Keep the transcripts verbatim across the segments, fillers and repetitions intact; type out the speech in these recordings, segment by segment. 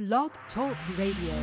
Blog Talk Radio.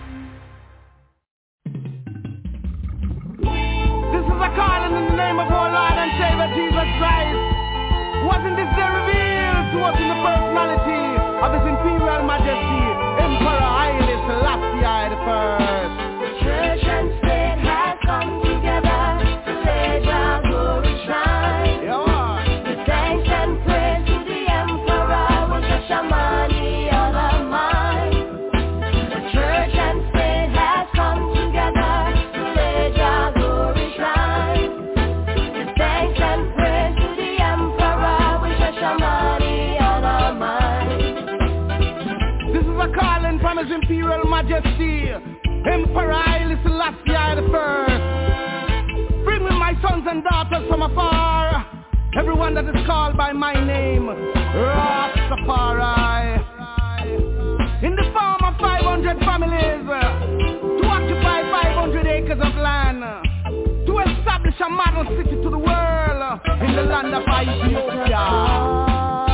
This is a calling in the name of our Lord and Savior Jesus Christ. Wasn't this day revealed to us in the personality of His Imperial Majesty, Emperor Haile Selassie the First? The church and state has come together to let our glory shine. Yeah. With thanks and praise to the Emperor with the Shamani on our mind. The church and state has come together to let our glory shine. With thanks and praise to the Emperor with the Shamani on our mind. This is a calling from His Imperial Majesty, Emperor Haile Selassie the First. Bring me my sons and daughters from afar, everyone that is called by my name, Rastafari. In the form of five hundred families, to occupy five hundred acres of land, to establish a model city to the world, in the land of Ethiopia.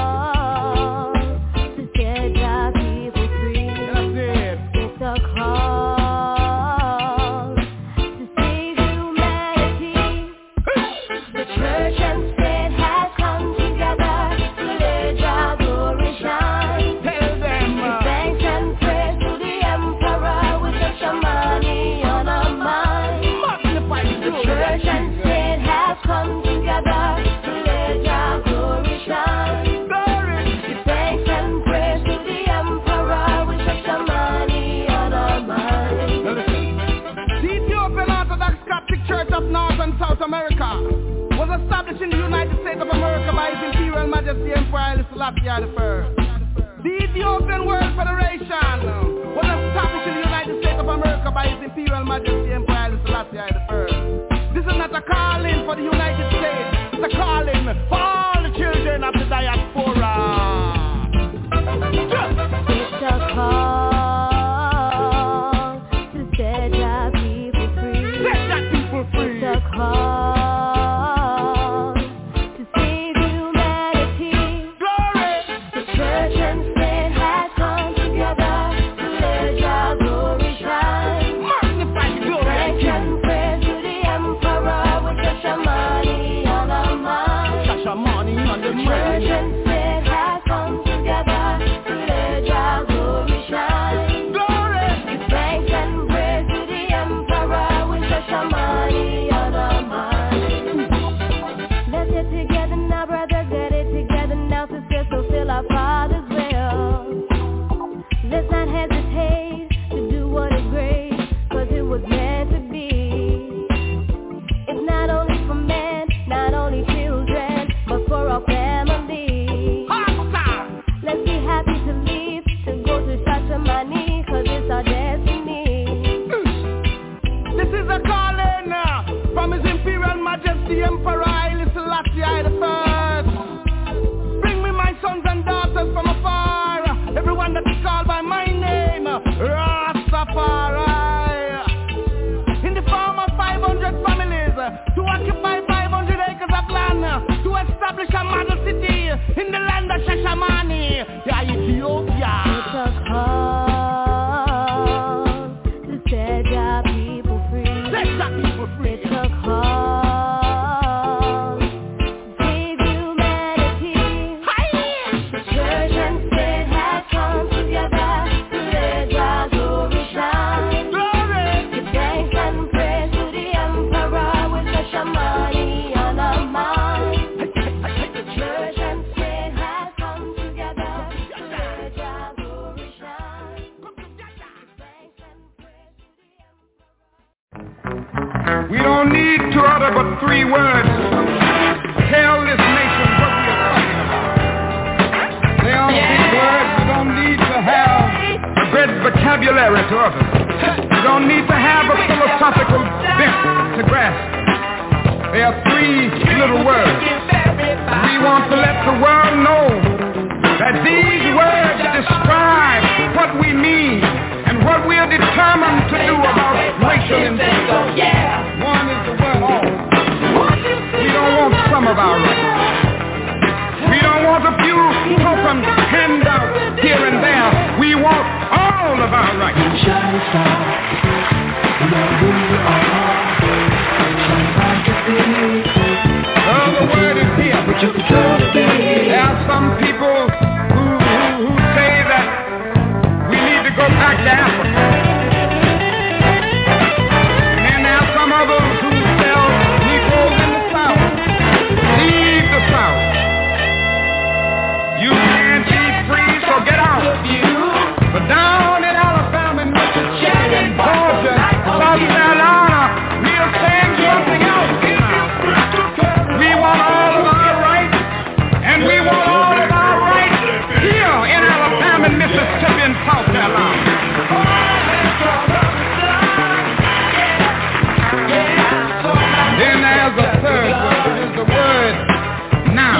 To set our people free. That's it. It's a call to save humanity. The church and state has come together to let our glory shine. Tell them, With uh, thanks and praise to the Emperor with the Shamani on our mind. magnify the The glory church of and Jesus. state has come together to let our glory shine. Glory. With thanks and praise to the Emperor with the Shamani on our mind. Now listen. The Ethiopian Orthodox Coptic Church of North and South America was established in the United States of America by His Imperial Majesty Emperor Haile Selassie the First. The Ethiopian World Federation was established in the United States of America by His Imperial Majesty Emperor Haile Selassie the First. This is not a calling for the United States, it's a calling for all the children of the diaspora. It's a call to set our people free. Set that people free. It's a call to save humanity. Glory. The church and state has come together to let our glory shine. Magnify the glory of Thanks Jesus. and praise to the Emperor with the Shamani on our mind. Shasha money on the The church mind. and state has come together to let our glory shine. Glory. Thanks and praise to the Emperor with the Shamani on our mind. Let's get together now, brothers, get it together now, sisters, fulfill our Father's will. Let's not hesitate to do what is great, cause it was meant to be. It's not only for men, not only children, but for our family. Hasta. Let's be happy to leave, to go to Shashamani, cause it's our destiny. This is a calling uh, from His Imperial Majesty Emperor Haile Selassie the First. Bring me my sons and daughters from afar, everyone that is called by my name, Rastafari. In the form of five hundred families, to occupy five hundred acres of land, to establish a model city in the land of Shashamani, yeah, Ethiopia. It's a call to set our people free. Let that people free. It's a call to save humanity. The church and state has come together to let our glory shine. Glory. Give thanks and praise to the Emperor with the Shamani on our mind. The church and state has come together to let our glory shine. Thanks and praise to the Emperor. We don't need to utter but three words. Tell this nation what we are talking about. They are three words. We don't need to have a great vocabulary to utter. We don't need to have a philosophical bent to grasp. They are three little words. We want to let the world know that these words describe what we mean and what we are determined to do about racial injustice. One is the word all. We don't want some of our rights. We don't want a few token handouts here and there. We want all all of our rights. Shining star, you know who you are. Shine bright to see. Oh, the word is here. What you can truly be. There are some people who, who, who say that we need to go back to Africa. And then there are some others who sell Negroes in the South. Leave the South. You can't be free, so get out. But down in Alabama, Mississippi, and Georgia, South Carolina, we are saying something else. We want all of our rights, and we want all of our rights here in Alabama, Mississippi, and South Carolina. Then there's a third word, is the word now.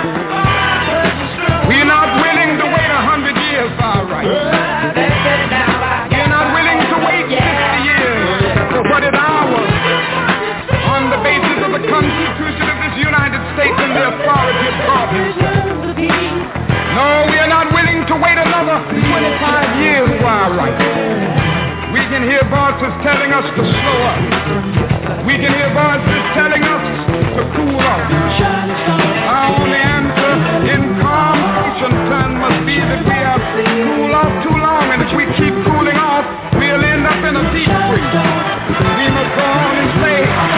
We're not willing to wait a hundred years for our rights. We're not willing to wait fifty years for what is ours on the basis of the Constitution of this United States and the authority of God himself. No, we are not willing to wait another twenty-five years for our rights. We can hear voices telling us to slow up. We can hear voices telling us to cool off. Our only answer in calm ocean turn must be that we have cooled off too long, and if we keep cooling off, we'll end up in a deep freeze. We must go on and say,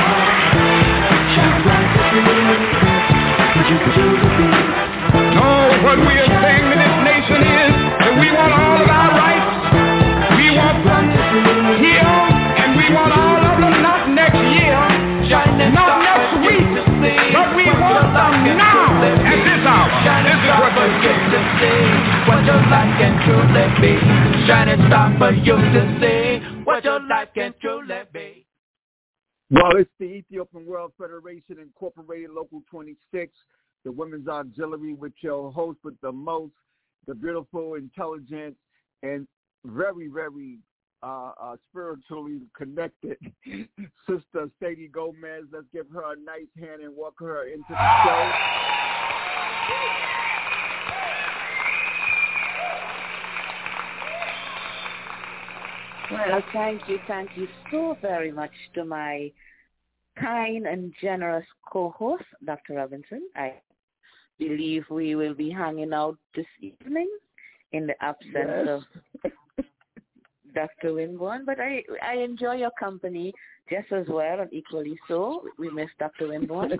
no, what we are saying to this nation is that we want all of our rights. We want them here, and we want all of them not next year, not next week, but we want them now, at this hour. This is what we're saying. What your life can truly be. Shining star for you to see. What your life can truly be. Well, it's the Ethiopian World Federation Incorporated Local twenty-six, the Women's Auxiliary, with your host with the most, the beautiful, intelligent, and very, very uh, uh, spiritually connected Sister Sadie Gomez. Let's give her a nice hand and welcome her into the show. Well, thank you, thank you so very much to my kind and generous co-host, Doctor Robinson. I believe we will be hanging out this evening in the absence Yes. of Doctor Winborn, but I I enjoy your company just as well, and equally so. We miss Doctor Winborn.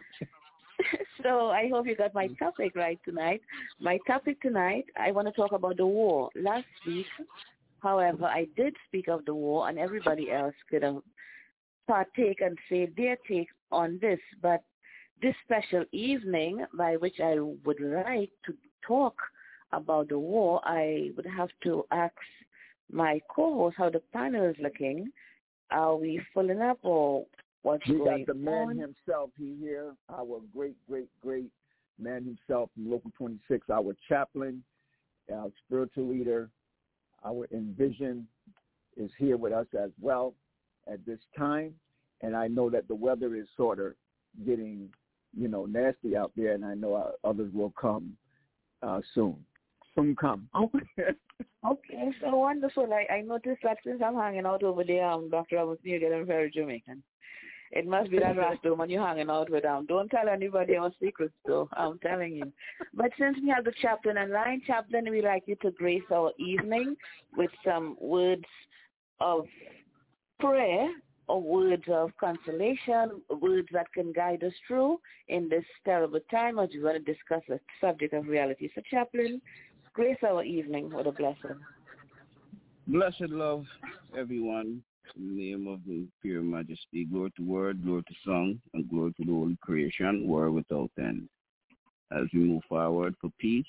So I hope you got my topic right tonight. My topic tonight, I want to talk about the war. Last week, however, I did speak of the war, and everybody else could have partake and say their take on this. But this special evening, by which I would like to talk about the war, I would have to ask my co-host how the panel is looking. Are we filling up, or what's We going got the man on? himself. He here, our great, great, great man himself from Local twenty-six, our chaplain, our spiritual leader, our Envision is here with us as well at this time. And I know that the weather is sort of getting, you know, nasty out there, and I know our others will come uh, soon. Soon come. Okay, so wonderful. I, I noticed that since I'm hanging out over there, um, Doctor Robinson, you're getting very Jamaican. It must be that Rasta when you're hanging out with them. Don't tell anybody our secrets, though. I'm telling you. But since we have the chaplain online, chaplain, we'd like you to grace our evening with some words of prayer or words of consolation, words that can guide us through in this terrible time as we want to discuss the subject of reality. So, chaplain, grace our evening with a blessing. Blessed love, everyone. In the name of the pure majesty, glory to word, glory to song, and glory to the holy creation, world without end. As we move forward for peace,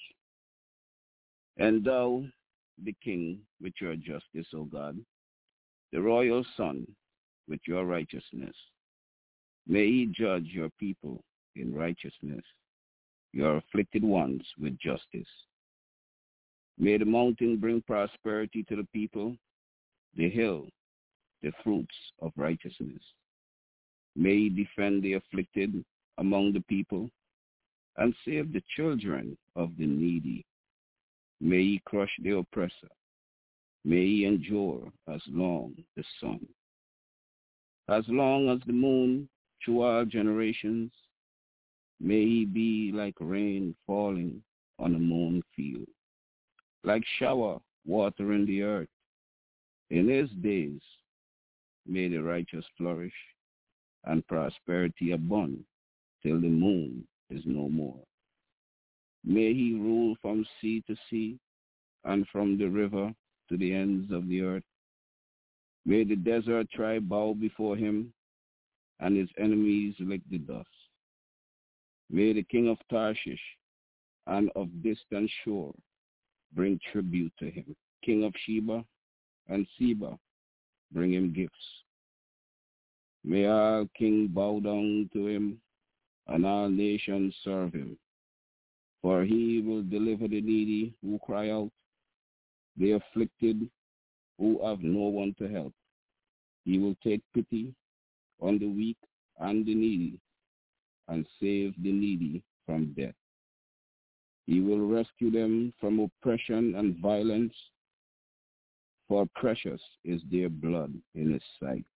endow the king with your justice, O God, the royal son with your righteousness. May he judge your people in righteousness, your afflicted ones with justice. May the mountain bring prosperity to the people, the hill the fruits of righteousness. May he defend the afflicted among the people and save the children of the needy. May he crush the oppressor May he endure as long as the sun. As long as the moon through all generations, may he be like rain falling on a mown field, like shower watering the earth. In his days, may the righteous flourish and prosperity abound till the moon is no more. May he rule from sea to sea and from the river to the ends of the earth. May the desert tribe bow before him and his enemies lick the dust. May the king of Tarshish and of distant shore bring tribute to him. King of Sheba and Seba bring him gifts. May all kings bow down to him and all nations serve him. For he will deliver the needy who cry out, the afflicted who have no one to help. He will take pity on the weak and the needy and save the needy from death. He will rescue them from oppression and violence, for precious is their blood in his sight.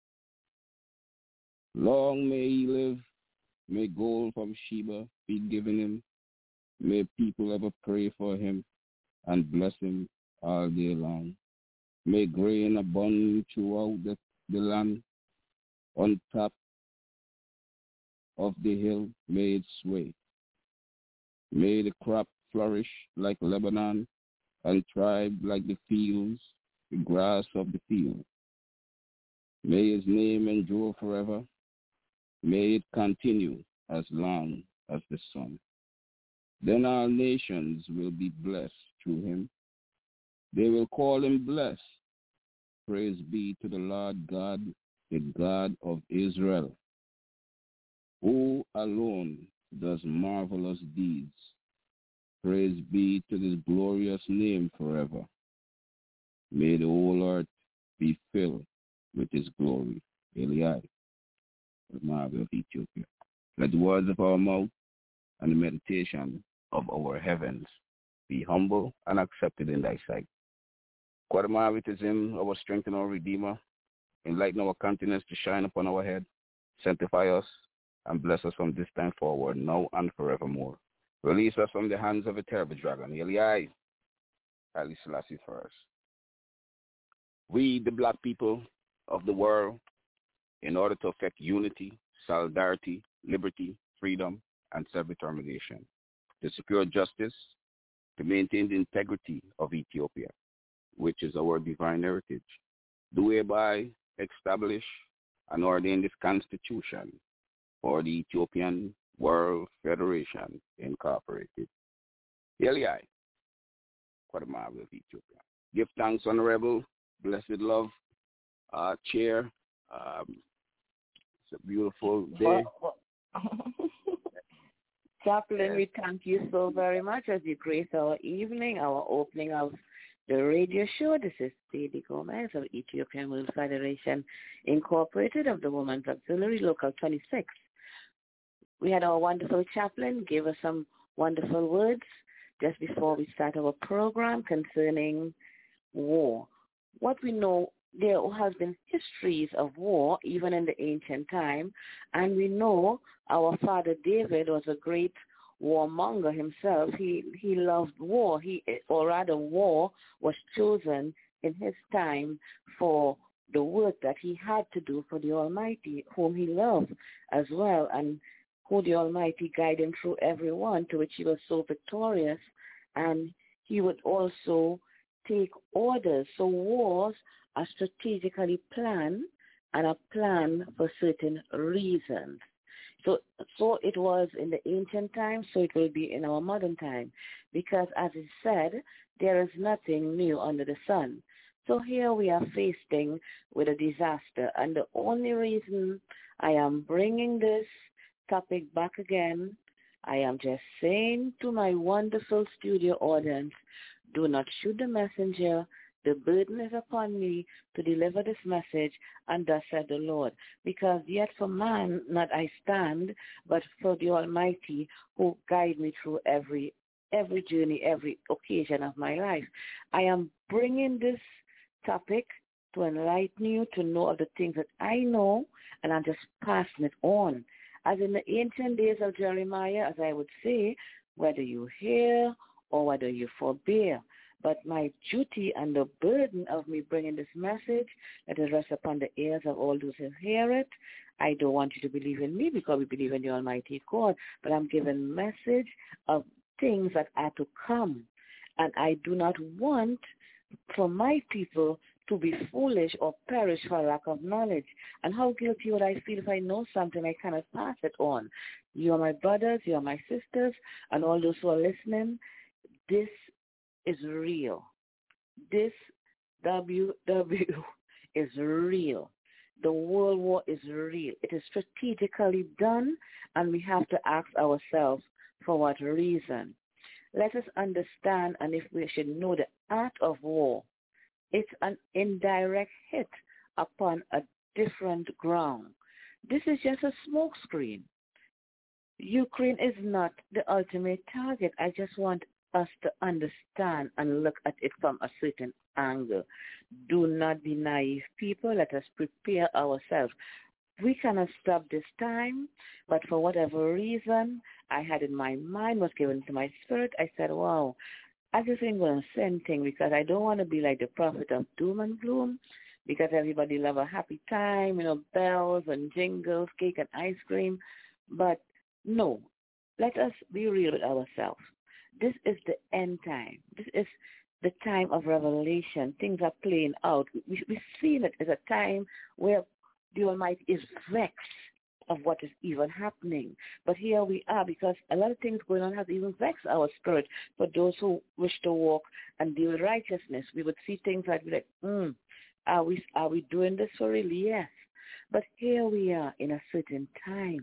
Long may he live, may gold from Sheba be given him, may people ever pray for him and bless him all day long. May grain abound throughout the, the land. On top of the hill may it sway. May the crop flourish like Lebanon and thrive like the fields, the grass of the field. May his name endure forever. May it continue as long as the sun. Then all nations will be blessed through him. They will call him blessed. Praise be to the Lord God, the God of Israel, who alone does marvelous deeds. Praise be to his glorious name forever. May the whole earth be filled with his glory. Eli, the marvel of Ethiopia. Let the words of our mouth and the meditation of our heavens be humble and accepted in thy sight. Quadamar, it is him, our strength and our Redeemer. Enlighten our countenance to shine upon our head. Sanctify us and bless us from this time forward, now and forevermore. Release us from the hands of a terrible dragon. Eli, Haile Selassie first. We, the black people of the world, in order to effect unity, solidarity, liberty, freedom, and self-determination, to secure justice, to maintain the integrity of Ethiopia, which is our divine heritage, do hereby establish and ordain this Constitution for the Ethiopian World Federation Incorporated. Eli, Quadamar of Ethiopia. Give thanks, Honorable, blessed love, uh, Chair. Um, it's a beautiful day. Chaplain, we thank you so very much as you grace our evening, our opening of the radio show. This is Sadie Gomez of Ethiopian World Federation Incorporated of the Women's Auxiliary Local twenty-six. We had our wonderful chaplain give us some wonderful words just before we start our program concerning war. What we know, there has been histories of war even in the ancient time, and we know our father David was a great warmonger himself. He he loved war. He or rather, war was chosen in his time for the work that he had to do for the Almighty, whom he loved as well, and who the Almighty guided him through everyone, to which he was so victorious. And he would also take orders. So wars are strategically planned and are planned for certain reasons. So, so it was in the ancient times, so it will be in our modern time. Because as it said, there is nothing new under the sun. So here we are facing with a disaster. And the only reason I am bringing this topic back again, I am just saying to my wonderful studio audience, do not shoot the messenger. The burden is upon me to deliver this message, and thus said the Lord. Because yet for man not I stand, but for the Almighty who guide me through every every journey, every occasion of my life. I am bringing this topic to enlighten you, to know of the things that I know, and I'm just passing it on. As in the ancient days of Jeremiah, as I would say, whether you hear or whether you forbear. But my duty and the burden of me bringing this message, let it rest upon the ears of all those who hear it. I don't want you to believe in me because we believe in the Almighty God, but I'm giving message of things that are to come. And I do not want for my people to be foolish or perish for lack of knowledge. And how guilty would I feel if I know something I cannot pass it on? You are my brothers, you are my sisters, and all those who are listening. This is real. This W W is real. The World War is real. It is strategically done, and we have to ask ourselves for what reason. Let us understand, and if we should know the art of war, it's an indirect hit upon a different ground. This is just a smoke screen. Ukraine is not the ultimate target. I just want us to understand and look at it from a certain angle. Do not be naive people. Let us prepare ourselves. We cannot stop this time, but for whatever reason I had in my mind, was given to my spirit, I said, wow, I just ain't going to say anything because I don't want to be like the prophet of doom and gloom, because everybody love a happy time, you know, bells and jingles, cake and ice cream. But no, let us be real with ourselves. This is the end time. This is the time of revelation. Things are playing out. We, we feel it as a time where the Almighty is vexed of what is even happening. But here we are, because a lot of things going on has even vexed our spirit. For those who wish to walk and deal with righteousness, we would see things like, like hmm, are we, are we doing this for real? Yes. But here we are in a certain time.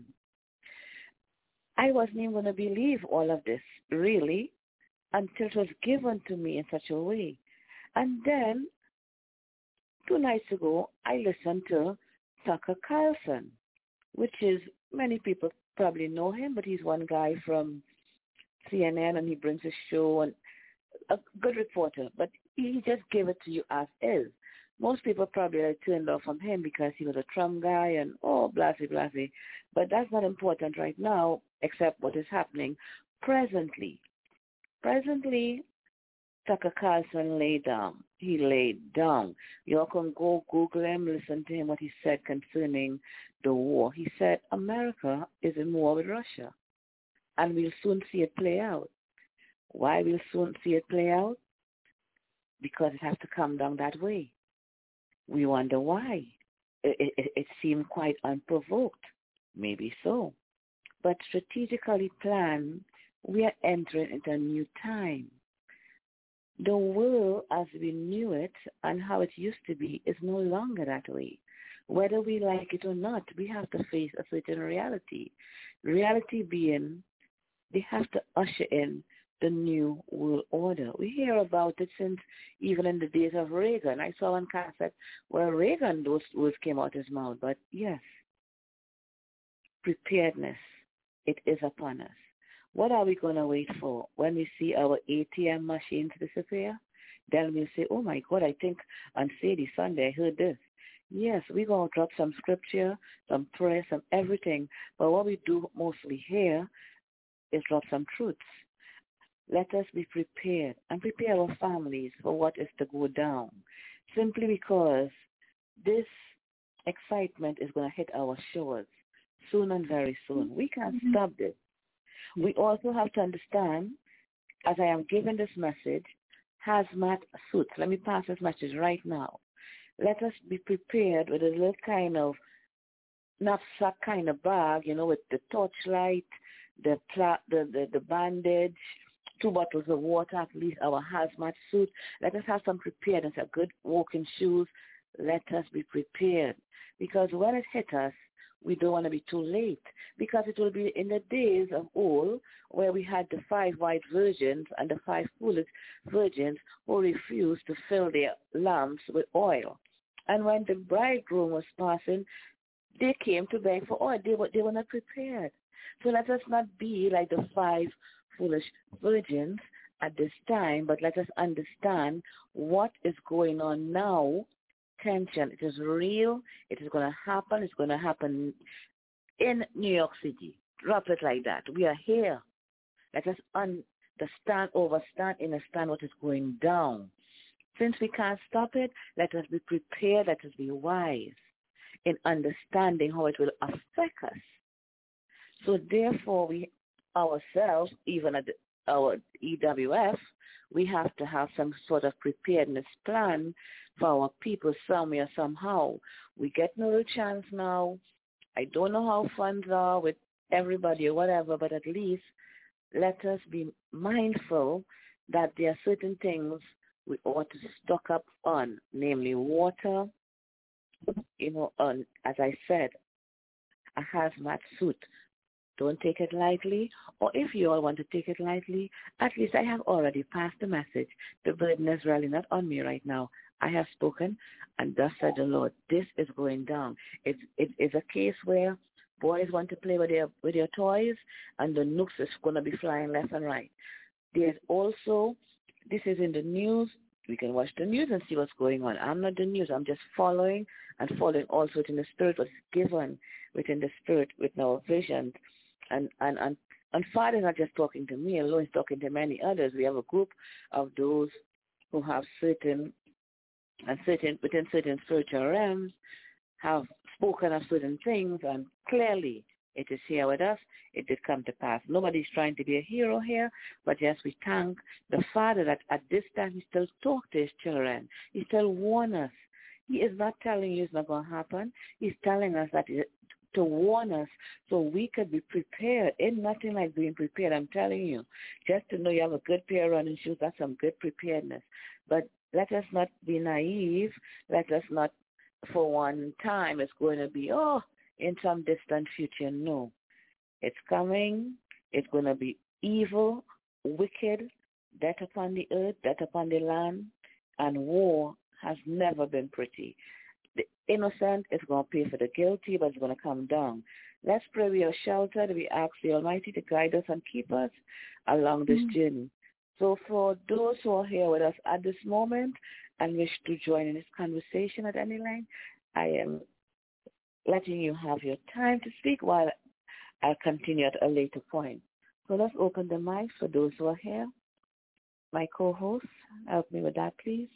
I wasn't even going to believe all of this, really, until it was given to me in such a way. And then, two nights ago, I listened to Tucker Carlson, which is, many people probably know him, but he's one guy from C N N, and he brings a show, and a good reporter, but he just gave it to you as is. Most people probably are turned off from him because he was a Trump guy and, oh, blasey, blasey. But that's not important right now, except what is happening presently. Presently, Tucker Carlson laid down. He laid down. You all can go Google him, listen to him, what he said concerning the war. He said America is in war with Russia, and we'll soon see it play out. Why we'll soon see it play out? Because it has to come down that way. We wonder why. It, it, it seemed quite unprovoked. Maybe so. But strategically planned, we are entering into a new time. The world as we knew it and how it used to be is no longer that way. Whether we like it or not, we have to face a certain reality. Reality being, they have to usher in the new world order. We hear about it since even in the days of Reagan. I saw one cassette where Reagan, those words came out his mouth. But yes, preparedness, it is upon us. What are we going to wait for? When we see our A T M machines disappear, then we'll say, oh my God, I think on Sadie Sunday I heard this. Yes, we're going to drop some scripture, some prayer, some everything. But what we do mostly here is drop some truths. Let us be prepared and prepare our families for what is to go down, simply because this excitement is going to hit our shores soon and very soon. We can't mm-hmm. stop this. We also have to understand, as I am giving this message, hazmat suits. Let me pass this message right now. Let us be prepared with a little kind of knapsack kind of bag, you know, with the torchlight, the pla- the, the, the bandage, two bottles of water, at least our hazmat suit. Let us have some preparedness, a good walking shoes. Let us be prepared, because when it hits us, we don't want to be too late, because it will be in the days of old where we had the five white virgins and the five foolish virgins who refused to fill their lamps with oil. And when the bridegroom was passing, they came to beg for oil. They were, they were not prepared. So let us not be like the five foolish virgins at this time, but let us understand what is going on now. Tension, it is real. It is going to happen. It's going to happen in New York City. Drop it like that. We are here. Let us understand, overstand, understand what is going down. Since we can't stop it, let us be prepared. Let us be wise in understanding how it will affect us. So therefore, we ourselves, even at our E W F, we have to have some sort of preparedness plan for our people somewhere, somehow. We get no chance now. I don't know how funds are with everybody or whatever, but at least let us be mindful that there are certain things we ought to stock up on, namely water, you know, on, as I said, a hazmat suit. Don't take it lightly, or if you all want to take it lightly, at least I have already passed the message. The burden is really not on me right now. I have spoken, and thus said the Lord, this is going down. It's, it, it's a case where boys want to play with their, with their toys, and the nukes is going to be flying left and right. There's also, this is in the news. We can watch the news and see what's going on. I'm not the news. I'm just following and following also within the spirit, what's given within the spirit, with our vision. And, and, and, and Father is not just talking to me alone. He's talking to many others. We have a group of those who have certain, and certain within certain spiritual realms, have spoken of certain things, and clearly it is here with us. It did come to pass. Nobody's trying to be a hero here, but yes, we thank the Father that at this time he still talks to his children. He still warns us. He is not telling you it's not going to happen. He's telling us that it, to warn us so we could be prepared. Ain't nothing like being prepared, I'm telling you. Just to know you have a good pair of running shoes, that's some good preparedness. But let us not be naive. Let us not, for one time, it's going to be, oh, in some distant future. No. It's coming. It's going to be evil, wicked, death upon the earth, death upon the land, and war has never been pretty. The innocent is going to pay for the guilty, but it's going to come down. Let's pray we are sheltered. We ask the Almighty to guide us and keep us along this mm-hmm. journey. So for those who are here with us at this moment and wish to join in this conversation at any line, I am letting you have your time to speak while I'll continue at a later point. So let's open the mic for those who are here. My co-host, help me with that, please.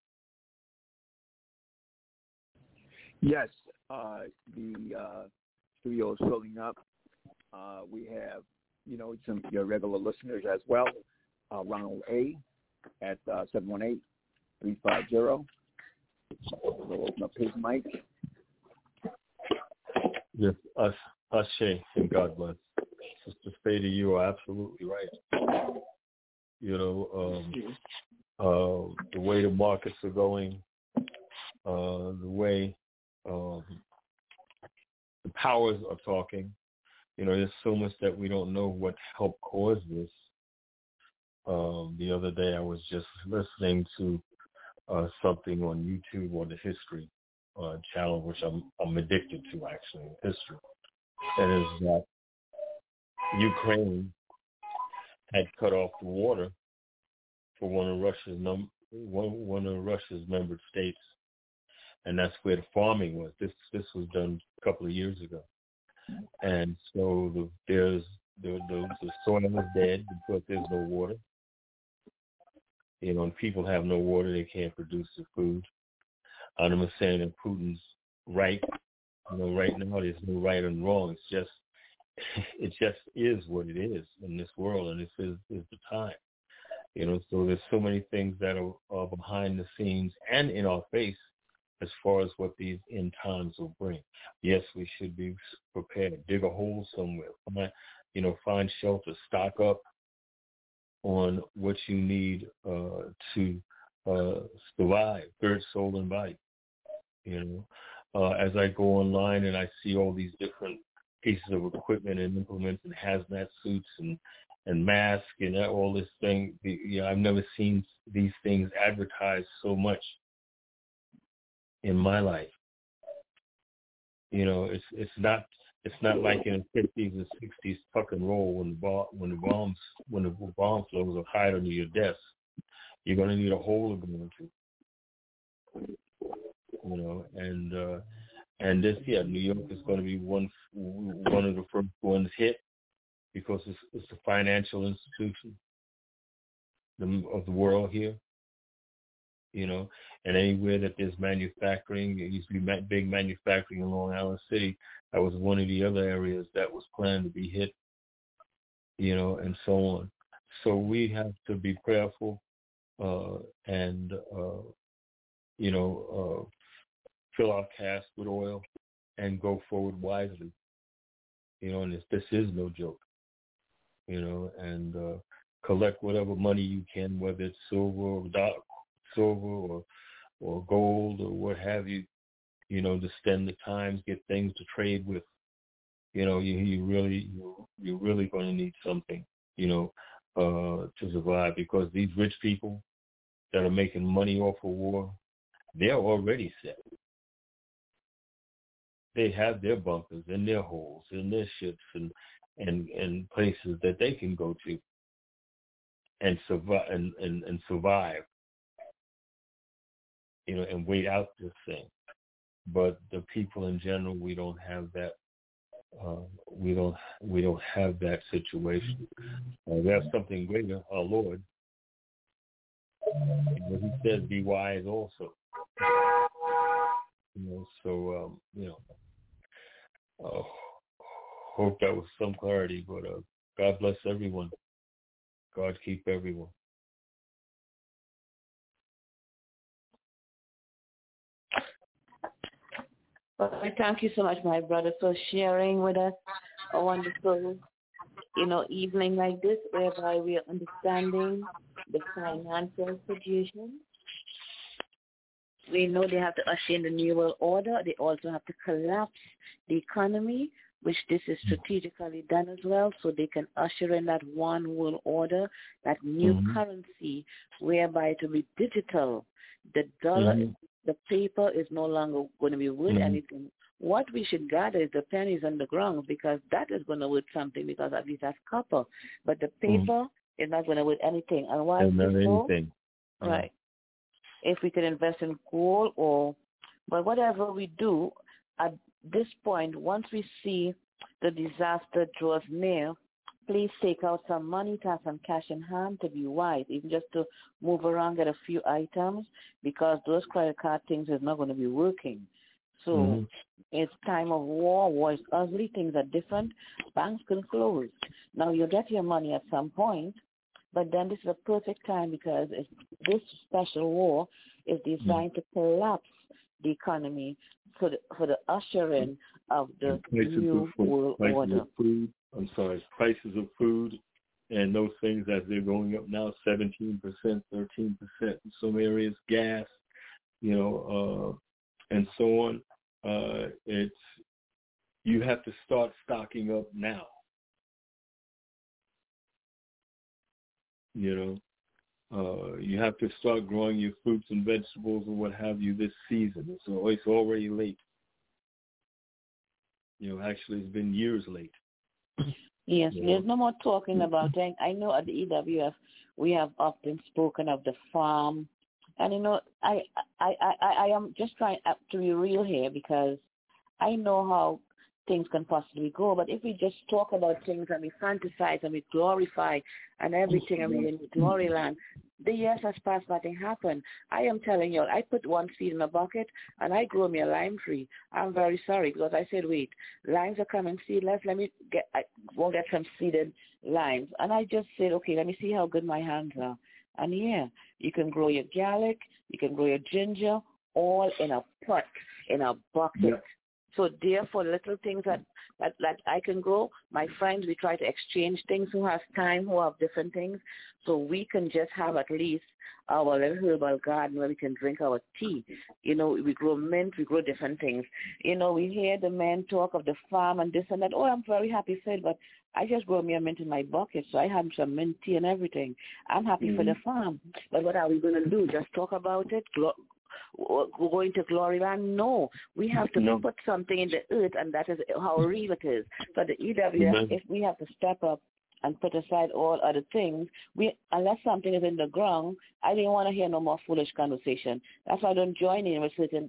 Yes, uh, the uh, studio is filling up. Uh, we have, you know, some your regular listeners as well. Uh, Ronald A. at uh, seven one eight, three five zero. We'll open up his mic. Yes, us, us, Shay, and God bless. Sister Spada, you are absolutely right. You know, um, uh, the way the markets are going, uh, the way um, the powers are talking, you know, there's so much that we don't know what helped cause this. Um, the other day I was just listening to uh, something on YouTube on the history uh, channel, which I'm, I'm addicted to, actually, history. And is that Ukraine had cut off the water for one of Russia's num- one, one of Russia's member states, and that's where the farming was. This this was done a couple of years ago, and so the, there's the, the the soil is dead because there's no water. You know, when people have no water, they can't produce the food. I'm not saying that Putin's right. You know, right now there's no right and wrong. It's just it just is what it is in this world, and this is, is the time. You know, so there's so many things that are, are behind the scenes and in our face as far as what these end times will bring. Yes, we should be prepared. Dig a hole somewhere. Find, you know, find shelter. Stock up on what you need uh, to uh, survive, spirit, soul, and body. You know, uh, as I go online and I see all these different pieces of equipment and implements and hazmat suits and, and masks and all this thing, you know, I've never seen these things advertised so much in my life. You know, it's it's not It's not like in the fifties and sixties tuck and roll when the bomb, when the bombs when the bomb flows or hide under your desk. You're going to need a hole to go into. You know, and uh, and this yeah, New York is going to be one one of the first ones hit because it's, it's a financial institution of the world here. You know, and anywhere that there's manufacturing, it used to be big manufacturing in Long Island City. That was one of the other areas that was planned to be hit, you know, and so on. So we have to be prayerful uh, and, uh, you know, uh, fill our cask with oil and go forward wisely. You know, and this, this is no joke, you know, and uh, collect whatever money you can, whether it's silver or dollar, silver or or gold or what have you, you know, to spend the time, get things to trade with. You know, you you really you you're really going to need something, you know, uh, to survive, because these rich people that are making money off of war, they're already set. They have their bunkers and their holes and their ships and and, and places that they can go to and survive and, and, and survive. You know, and wait out this thing. But the people in general, we don't have that. Uh, we don't. We don't have that situation. Uh, we have something greater, our Lord. But He says, "Be wise also." You know. So um, you know. Uh, hope that was some clarity. But uh, God bless everyone. God keep everyone. Well, thank you so much, my brother, for sharing with us a wonderful, you know, evening like this, whereby we are understanding the financial situation. We know they have to usher in the New World Order. They also have to collapse the economy, which this is strategically done as well, so they can usher in that one world order, that new mm-hmm. currency, whereby it will be digital. The dollar mm-hmm. The paper is no longer going to be worth mm-hmm. anything. What we should gather is the pennies on the ground, because that is going to worth something, because at least that's copper. But the paper mm-hmm. is not going to worth anything. And why not anything. Uh-huh. Right. If we could invest in gold or, but whatever we do, at this point, once we see the disaster draws near, please take out some money, to have some cash in hand to be wise, even just to move around, get a few items, because those credit card things is not going to be working. So mm-hmm. it's time of war. War is ugly. Things are different. Banks can close. Now, you'll get your money at some point, but then this is a perfect time, because it's, this special war is designed mm-hmm. to collapse the economy for the, for the ushering of the new of, world prices order. Of food, I'm sorry, prices of food and those things as they're going up now, seventeen percent, thirteen percent in some areas, gas, you know, uh, and so on. Uh, it's, you have to start stocking up now. You know, uh, you have to start growing your fruits and vegetables or what have you this season. It's, it's already late. You know, actually, it's been years late. Yes, you there's know? no more talking about it. I know at the E W F we have often spoken of the farm, and you know, I I I, I am just trying to be real here, because I know how things can possibly go. But if we just talk about things and we fantasize and we glorify and everything, and we're in glory land, the years has passed, nothing happened. I am telling you, I put one seed in a bucket and I grow me a lime tree. I'm very sorry, because I said, wait, limes are coming seedless. Let me get, I will get some seeded limes. And I just said, okay, let me see how good my hands are. And yeah, you can grow your garlic, you can grow your ginger, all in a pot, in a bucket. Yeah. So therefore, little things that, that, that I can grow, my friends, we try to exchange things, who have time, who have different things, so we can just have at least our little herbal garden where we can drink our tea. You know, we grow mint, we grow different things. You know, we hear the men talk of the farm and this and that. Oh, I'm very happy, said, but I just grow me a mint in my bucket, so I have some mint tea and everything. I'm happy mm-hmm. for the farm. But what are we going to do? Just talk about it? going to glory land? No. We have to no. put something in the earth, and that is how real it is. So the E W S, if we have to step up and put aside all other things, we unless something is in the ground, I didn't want to hear no more foolish conversation. That's why I don't join in with certain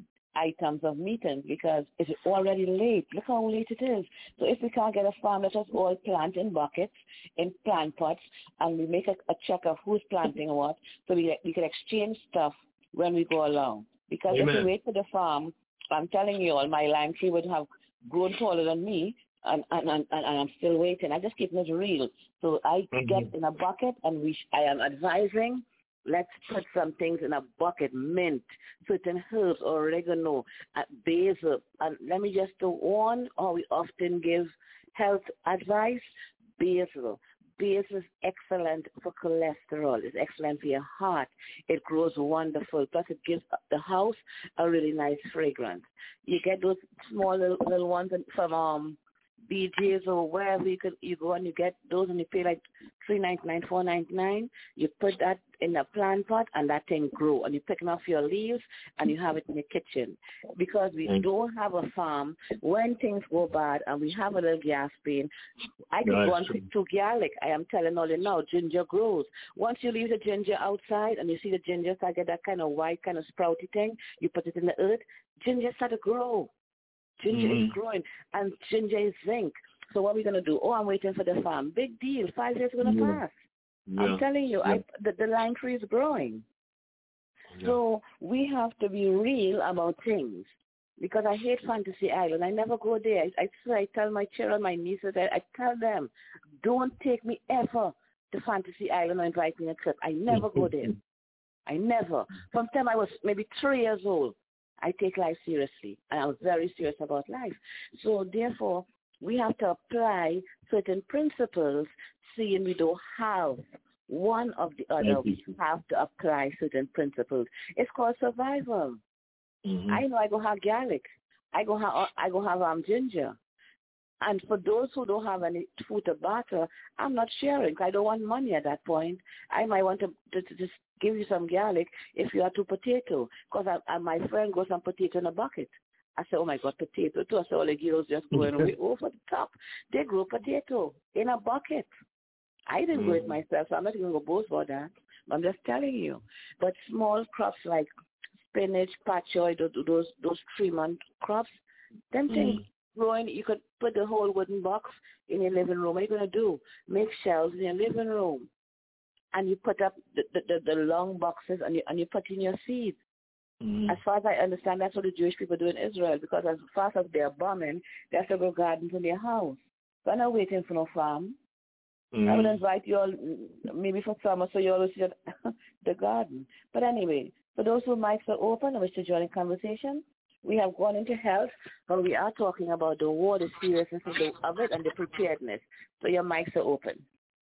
items of meetings, because it's already late. Look how late it is. So if we can't get a farm, let us all plant in buckets, in plant pots, and we make a, a check of who's planting what, so we, we can exchange stuff when we go along. Because Amen. If we wait for the farm, I'm telling you all, my lime tree would have grown taller than me, and, and, and, and I'm still waiting. I just keep it real. So I mm-hmm. get in a bucket, and we I am advising, let's put some things in a bucket, mint, certain herbs, oregano, uh, basil. And let me just do one, or we often give health advice, basil. Basil is excellent for cholesterol. It's excellent for your heart. It grows wonderful. Plus, it gives the house a really nice fragrance. You get those small little, little ones from um, B J's or wherever you could you go and you get those, and you pay like three ninety-nine, four ninety-nine. You put that in a plant pot, and that thing grow. And you pick off your leaves, and you have it in the kitchen. Because we mm. don't have a farm, when things go bad and we have a little gas pain, I can no, go and pick two garlic. I am telling all you now, ginger grows. Once you leave the ginger outside and you see the ginger start get that kind of white, kind of sprouty thing, you put it in the earth, ginger start to grow. Ginger mm. is growing, and ginger is zinc. So what are we going to do? Oh, I'm waiting for the farm. Big deal. Five years is going to yeah. pass. Yeah. I'm telling you, yeah. I, the, the lime tree is growing. Yeah. So we have to be real about things, because I hate Fantasy Island. I never go there. I, I swear, I tell my children, my nieces, I, I tell them, don't take me ever to Fantasy Island or invite me on a trip. I never go there. I never. From the time I was maybe three years old, I take life seriously, and I was very serious about life. So therefore, we have to apply certain principles, seeing we don't have one of the other. We have to apply certain principles. It's called survival. Mm-hmm. I know I go have garlic. I go have I go have um ginger. And for those who don't have any food to barter, I'm not sharing. I don't want money at that point. I might want to, to, to just give you some garlic if you are to potato, because I, I, my friend got some potato in a bucket. I said, oh, my God, potato too. I said, all the girls just going way over the top. They grow potato in a bucket. I didn't mm. grow it myself, so I'm not even going to boast about that. I'm just telling you. But small crops like spinach, patch choy, those, those, those three-month crops, them mm. things growing, you could put the whole wooden box in your living room. What are you going to do? Make shelves in your living room. And you put up the, the, the, the long boxes, and you, and you put in your seeds. Mm-hmm. As far as I understand, that's what the Jewish people do in Israel, because as fast as they're bombing, they have to go gardens in their house. So I'm not waiting for no farm. Mm-hmm. I would invite you all, maybe for summer, so you all will see the garden. But anyway, for those who mics are open and wish to join in conversation, we have gone into health, but we are talking about the war, the seriousness of it, and the preparedness. So your mics are open.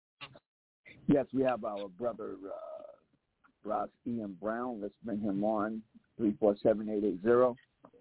Yes, we have our brother, uh, Ross Ian Brown. Let's bring him on, three four seven, eight eight zero.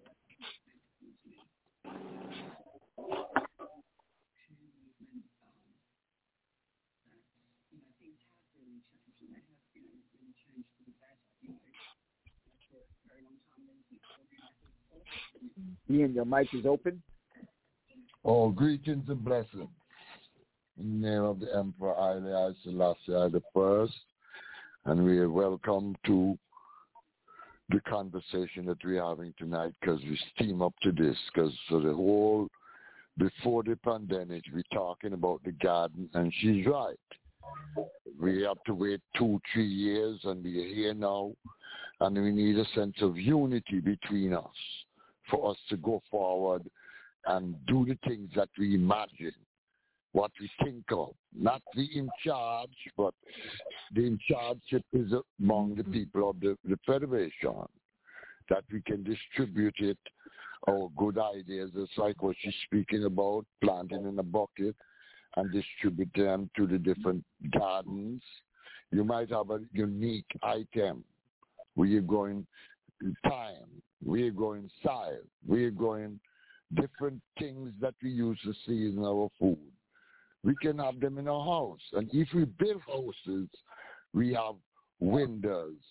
Ian, your mic is open. Oh, greetings and blessings. In the name of the Emperor Haile Selassie the First, and we are welcome to the conversation that we're having tonight, because we steam up to this, because for the whole, before the pandemic, we're talking about the garden, and she's right. We have to wait two, three years, and we're here now, and we need a sense of unity between us for us to go forward and do the things that we imagine, what we think of. Not the in charge, but the in chargeship is among the people of the, the Federation, that we can distribute it, our good ideas. It's like what she's speaking about, planting in a bucket and distribute them to the different gardens. You might have a unique item where you're going time, we're going style, we're going different things that we use to season our food. We can have them in our house. And if we build houses, we have windows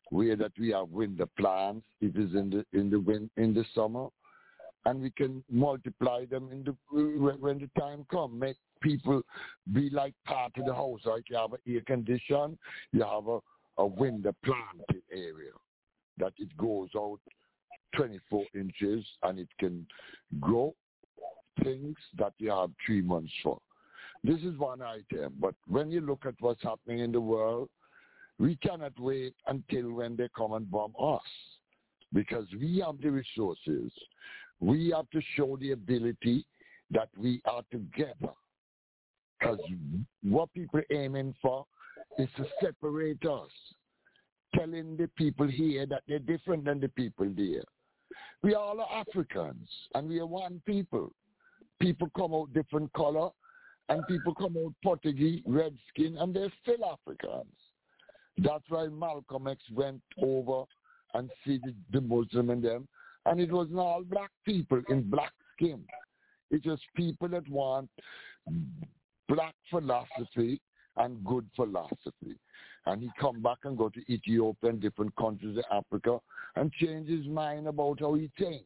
where that we have winter plants, it is in the in the win, in the summer, and we can multiply them in the when the time comes. Make people be like part of the house. Like you have an air condition, you have a, a winter planting area that it goes out twenty-four inches and it can grow things that you have three months for. This is one item, but when you look at what's happening in the world, we cannot wait until when they come and bomb us, because we have the resources. We have to show the ability that we are together, because what people are aiming for is to separate us, telling the people here that they're different than the people there. We all are Africans, and we are one people. People come out different color, and people come out Portuguese, red skin, and they're still Africans. That's why Malcolm X went over and see the, the Muslim in them, and it wasn't all black people in black skin. It's just people that want black philosophy and good philosophy. And he come back and go to Ethiopia and different countries in Africa and change his mind about how he think.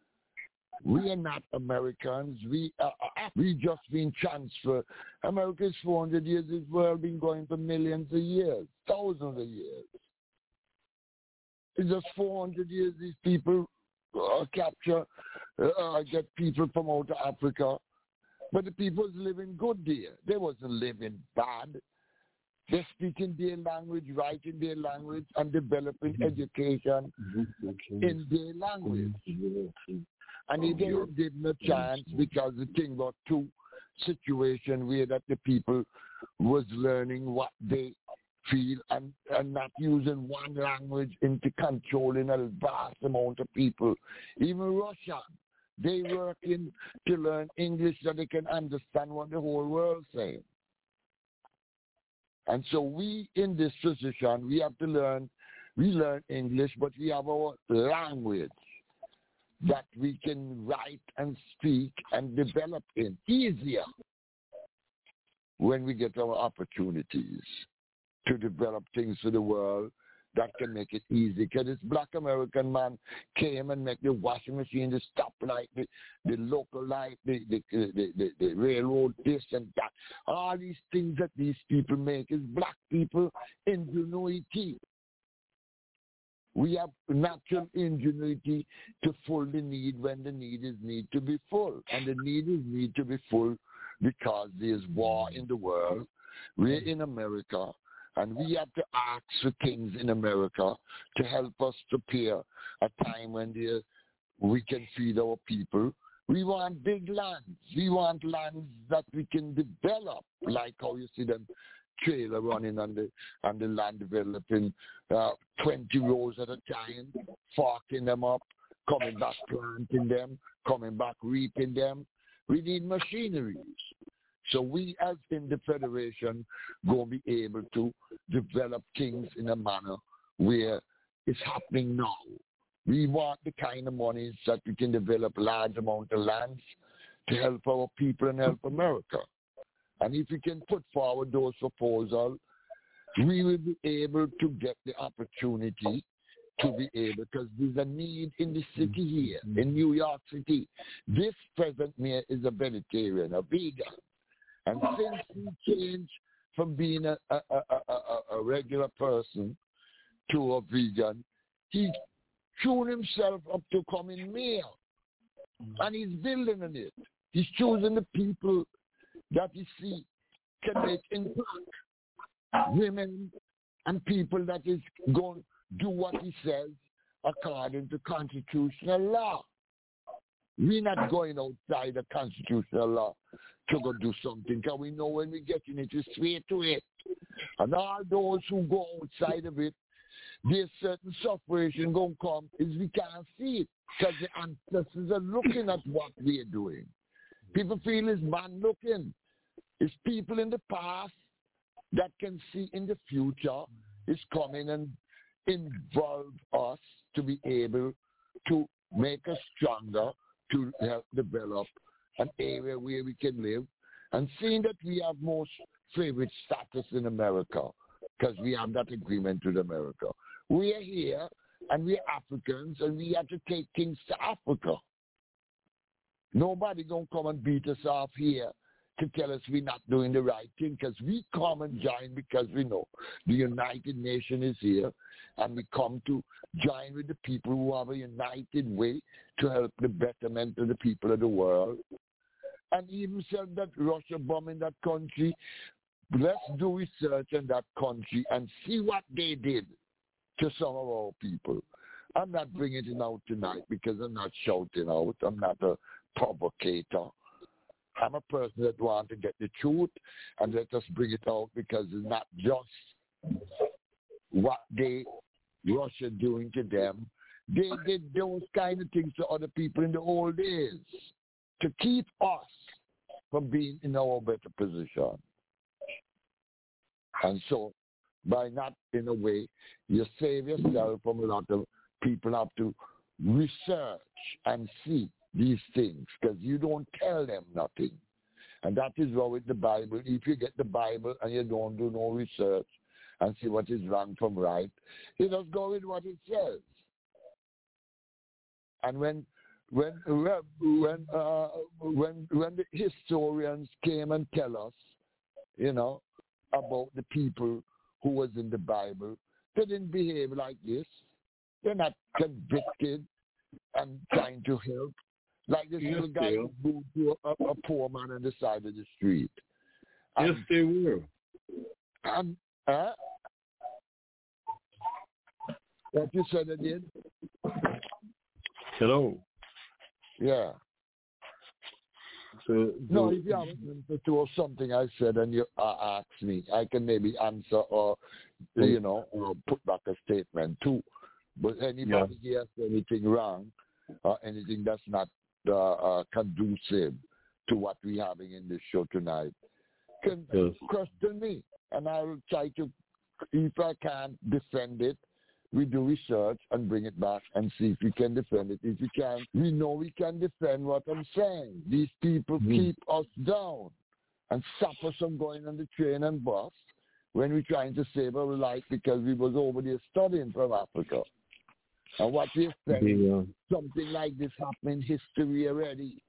We are not Americans. We are, we just been transferred. America is four hundred years. This world been going for millions of years, thousands of years. It's just four hundred years these people uh, capture, uh, get people from out of Africa. But the people was living good there. They wasn't living bad. They're speaking their language, writing their language, and developing education in their language. And he didn't give them a chance because the thing got to situation where that the people was learning what they feel and, and not using one language into controlling a vast amount of people. Even Russia, they working to learn English so they can understand what the whole world's saying. And so we, in this position, we have to learn, we learn English, but we have our language that we can write and speak and develop in easier when we get our opportunities to develop things for the world that can make it easy. Because this black American man came and make the washing machine, the stoplight, the, the local light, the, the, the, the, the railroad, this and that. All these things that these people make is black people ingenuity. We have natural ingenuity to fill the need when the need is need to be full. And the need is need to be full because there's war in the world. We're in America. And we have to ask for things in America to help us prepare a time when we can feed our people. We want big lands. We want lands that we can develop, like how you see them trailer running on the on the land developing uh, twenty rows at a time, forking them up, coming back planting them, coming back reaping them. We need machineries. So we, as in the Federation, going to be able to develop things in a manner where it's happening now. We want the kind of monies that we can develop large amount of lands to help our people and help America. And if we can put forward those proposals, we will be able to get the opportunity to be able, because there's a need in the city here, in New York City. This present mayor is a vegetarian, a vegan. And since he changed from being a, a, a, a, a regular person to a vegan, he tuned himself up to coming mayor. And he's building on it. He's choosing the people that he see can make impact. Women and people that is going to do what he says according to constitutional law. We're not going outside the constitutional law to go do something, because we know when we get in it, it's straight to it. And all those who go outside of it, there's certain separation going to come is we can't see it, because the ancestors are looking at what we're doing. People feel it's man looking. It's people in the past that can see in the future is coming and involve us to be able to make us stronger, to help develop an area where we can live. And seeing that we have most favorite status in America, because we have that agreement with America, We are here, and we are Africans, and we have to take things to Africa. Nobody gonna come and beat us off here to tell us we're not doing the right thing, because we come and join because we know the United Nations is here, and we come to join with the people who have a united way to help the betterment of the people of the world. And even said that Russia bombing that country, let's do research in that country and see what they did to some of our people. I'm not bringing it out tonight because I'm not shouting out. I'm not a provocator. I'm a person that wants to get the truth, and let us bring it out, because it's not just what they, Russia doing to them. They did those kind of things to other people in the old days to keep us from being in our better position. And so, by not, in a way, you save yourself from a lot of people have to research and see these things, because you don't tell them nothing. And that is wrong with the Bible. If you get the Bible and you don't do no research and see what is wrong from right, you just go with what it says. And when when when uh, when when the historians came and tell us, you know, about the people who was in the Bible, they didn't behave like this. They're not convicted and trying to help. Like this Yes, little guy who moved to a, a poor man on the side of the street. And, yes, they were. And, uh, what you said again? Hello. Yeah. So, no, if you have an answer to something I said and you uh, ask me, I can maybe answer or, you know, or put back a statement too. But anybody yeah. hears anything wrong or anything that's not uh, uh, conducive to what we're having in this show tonight, can yes. question me. And I will try to, if I can defend it, we do research and bring it back and see if we can defend it. If we can, we know we can defend what I'm saying. These people mm. keep us down and stop us from going on the train and bus when we're trying to save our life because we was over there studying from Africa. And what we're saying, yeah. something like this happened in history already.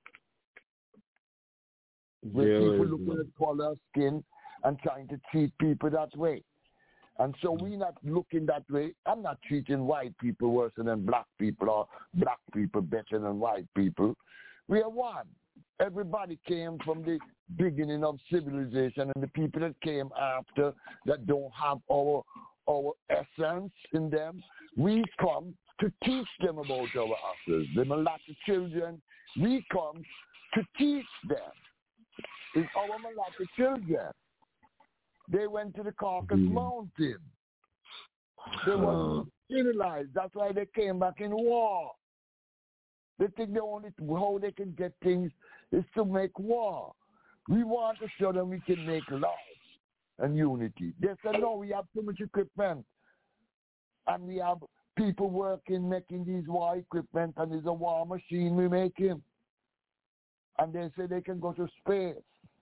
When yeah, people looking at color, skin, and trying to treat people that way. And so we're not looking that way. I'm not treating white people worse than black people or black people better than white people. We are one. Everybody came from the beginning of civilization, and the people that came after that don't have our our essence in them, we come to teach them about our essence. Them a lot of children, we come to teach them. It's our mulatto children. They went to the Caucasus mm. Mountain. They were civilized. That's why they came back in war. They think the only how they can get things is to make war. We want to show them we can make love and unity. They said, no, we have too much equipment. And we have people working, making these war equipment, and it's a war machine we make him. And they say they can go to space.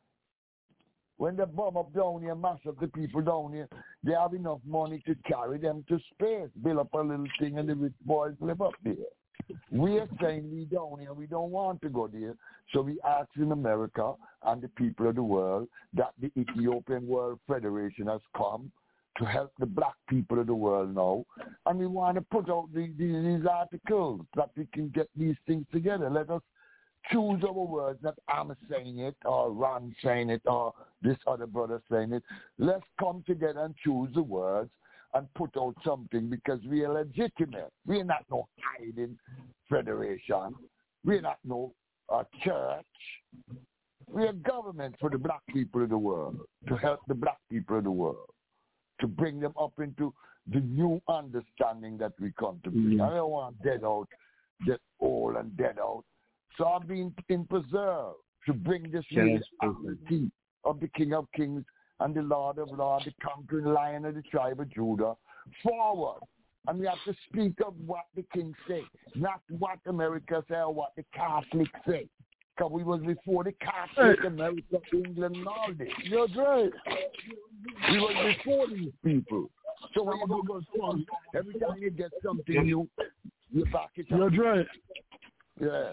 When they bomb up down here, mash up the people down here, they have enough money to carry them to space, build up a little thing, and the rich boys live up there. We're saying we down here, we don't want to go there, so we ask in America and the people of the world that the Ethiopian World Federation has come to help the black people of the world now, and we want to put out the, the, these articles that we can get these things together. Let us choose our words, not I'm saying it, or Ron saying it, or this other brother saying it. Let's come together and choose the words and put out something, because we are legitimate. We are not no hiding federation. We are not no uh, church. We are government for the black people of the world, to help the black people of the world, to bring them up into the new understanding that we come to be. Mm-hmm. I don't want dead out, get old and dead out. So I've been in preserve to bring this reality of the King of Kings and the Lord of Lords, the conquering Lion of the tribe of Judah, forward. And we have to speak of what the King said, not what America say or what the Catholics say. Because we was before the Catholic America, England, and all this. You're right. We was before these people. So when you go go strong, every time you get something new, you back it up. That's right. Yeah.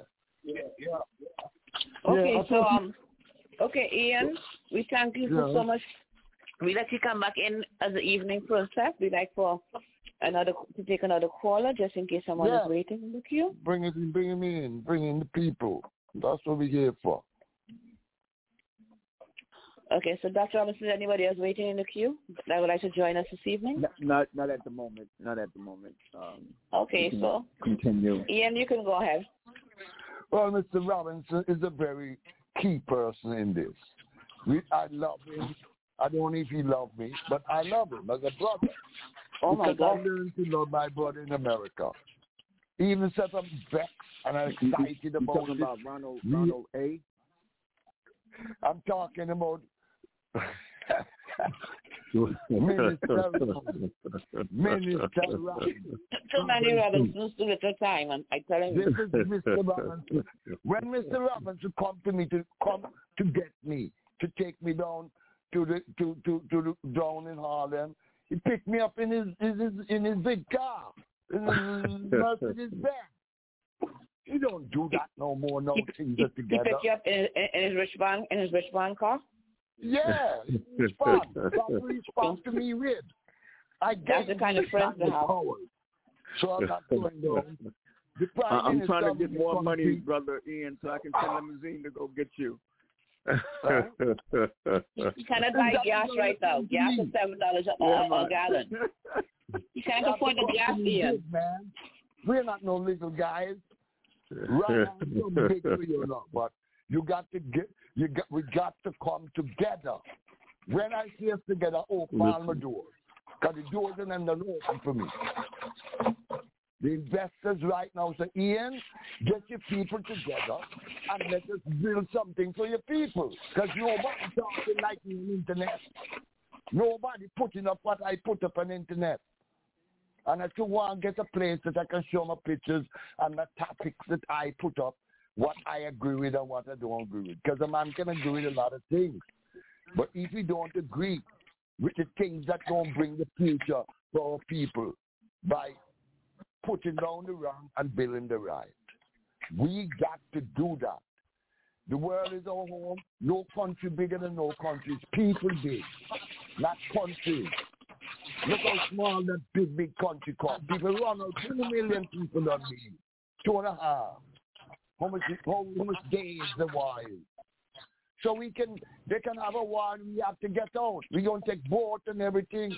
Okay, yeah, so um, okay, Ian, we thank you yeah. so much. We let you come back in as the evening process. We like for another to take another caller just in case someone yeah. is waiting in the queue. Bring it in, bring me in, bring in the people. That's what we're here for. Okay, so Doctor Robinson, is anybody else waiting in the queue that would like to join us this evening? Not not, not at the moment. Not at the moment. Um, okay, so continue. Ian, you can go ahead. Well, Mister Robinson is a very key person in this. We, I love him. I don't know if he loves me, but I love him as a brother. Oh my because God. I learned to love my brother in America. Even set up vexed and I'm excited you, you about talking it. about Ronald Ronald A? I'm talking about Minister Minister Robinson. Too many Robinsons to little time, and I tell him. This is Mister Robinson. When Mister Robinson come to me to come to get me, to take me down to the to to, to the, down in Harlem, he picked me up in his, his, his in his big car, in his Mercedes Benz. He don't do that no more. No things are together. He picked you up in, in, in his rich van in his rich van car. Yeah, it's fun. That's what he spoke to me with. I That's the kind of friends to have. Power. So I'm not going down. The Prime I'm trying to Minister get more money, country. Brother Ian, so I can send limousine to go get you. Huh? You cannot buy gas right now. Gas is seven dollars a, Yeah, a, a gallon. You can't afford the gas, Ian. Man, we're not no little guys. Right, I'm so big for you, know, but you got to get. You got. We got to come together. When I see us together, open all my doors, because the doors are not open for me. The investors right now say, Ian, get your people together and let us build something for your people. Because nobody talking like me on the internet. Nobody putting up what I put up on the internet. And I still want to get a place that I can show my pictures and the topics that I put up, what I agree with and what I don't agree with. Because a man can agree with a lot of things. But if you don't agree with the things that don't bring the future for our people by putting down the wrong and building the right. We got to do that. The world is our home. No country bigger than no country. It's people big, not countries. Look how small that big, big country comes. People run out two million people on me. Two and a half. How much, how, how much days the war is? So we can, they can have a war and we have to get out. We're going to take boat and everything.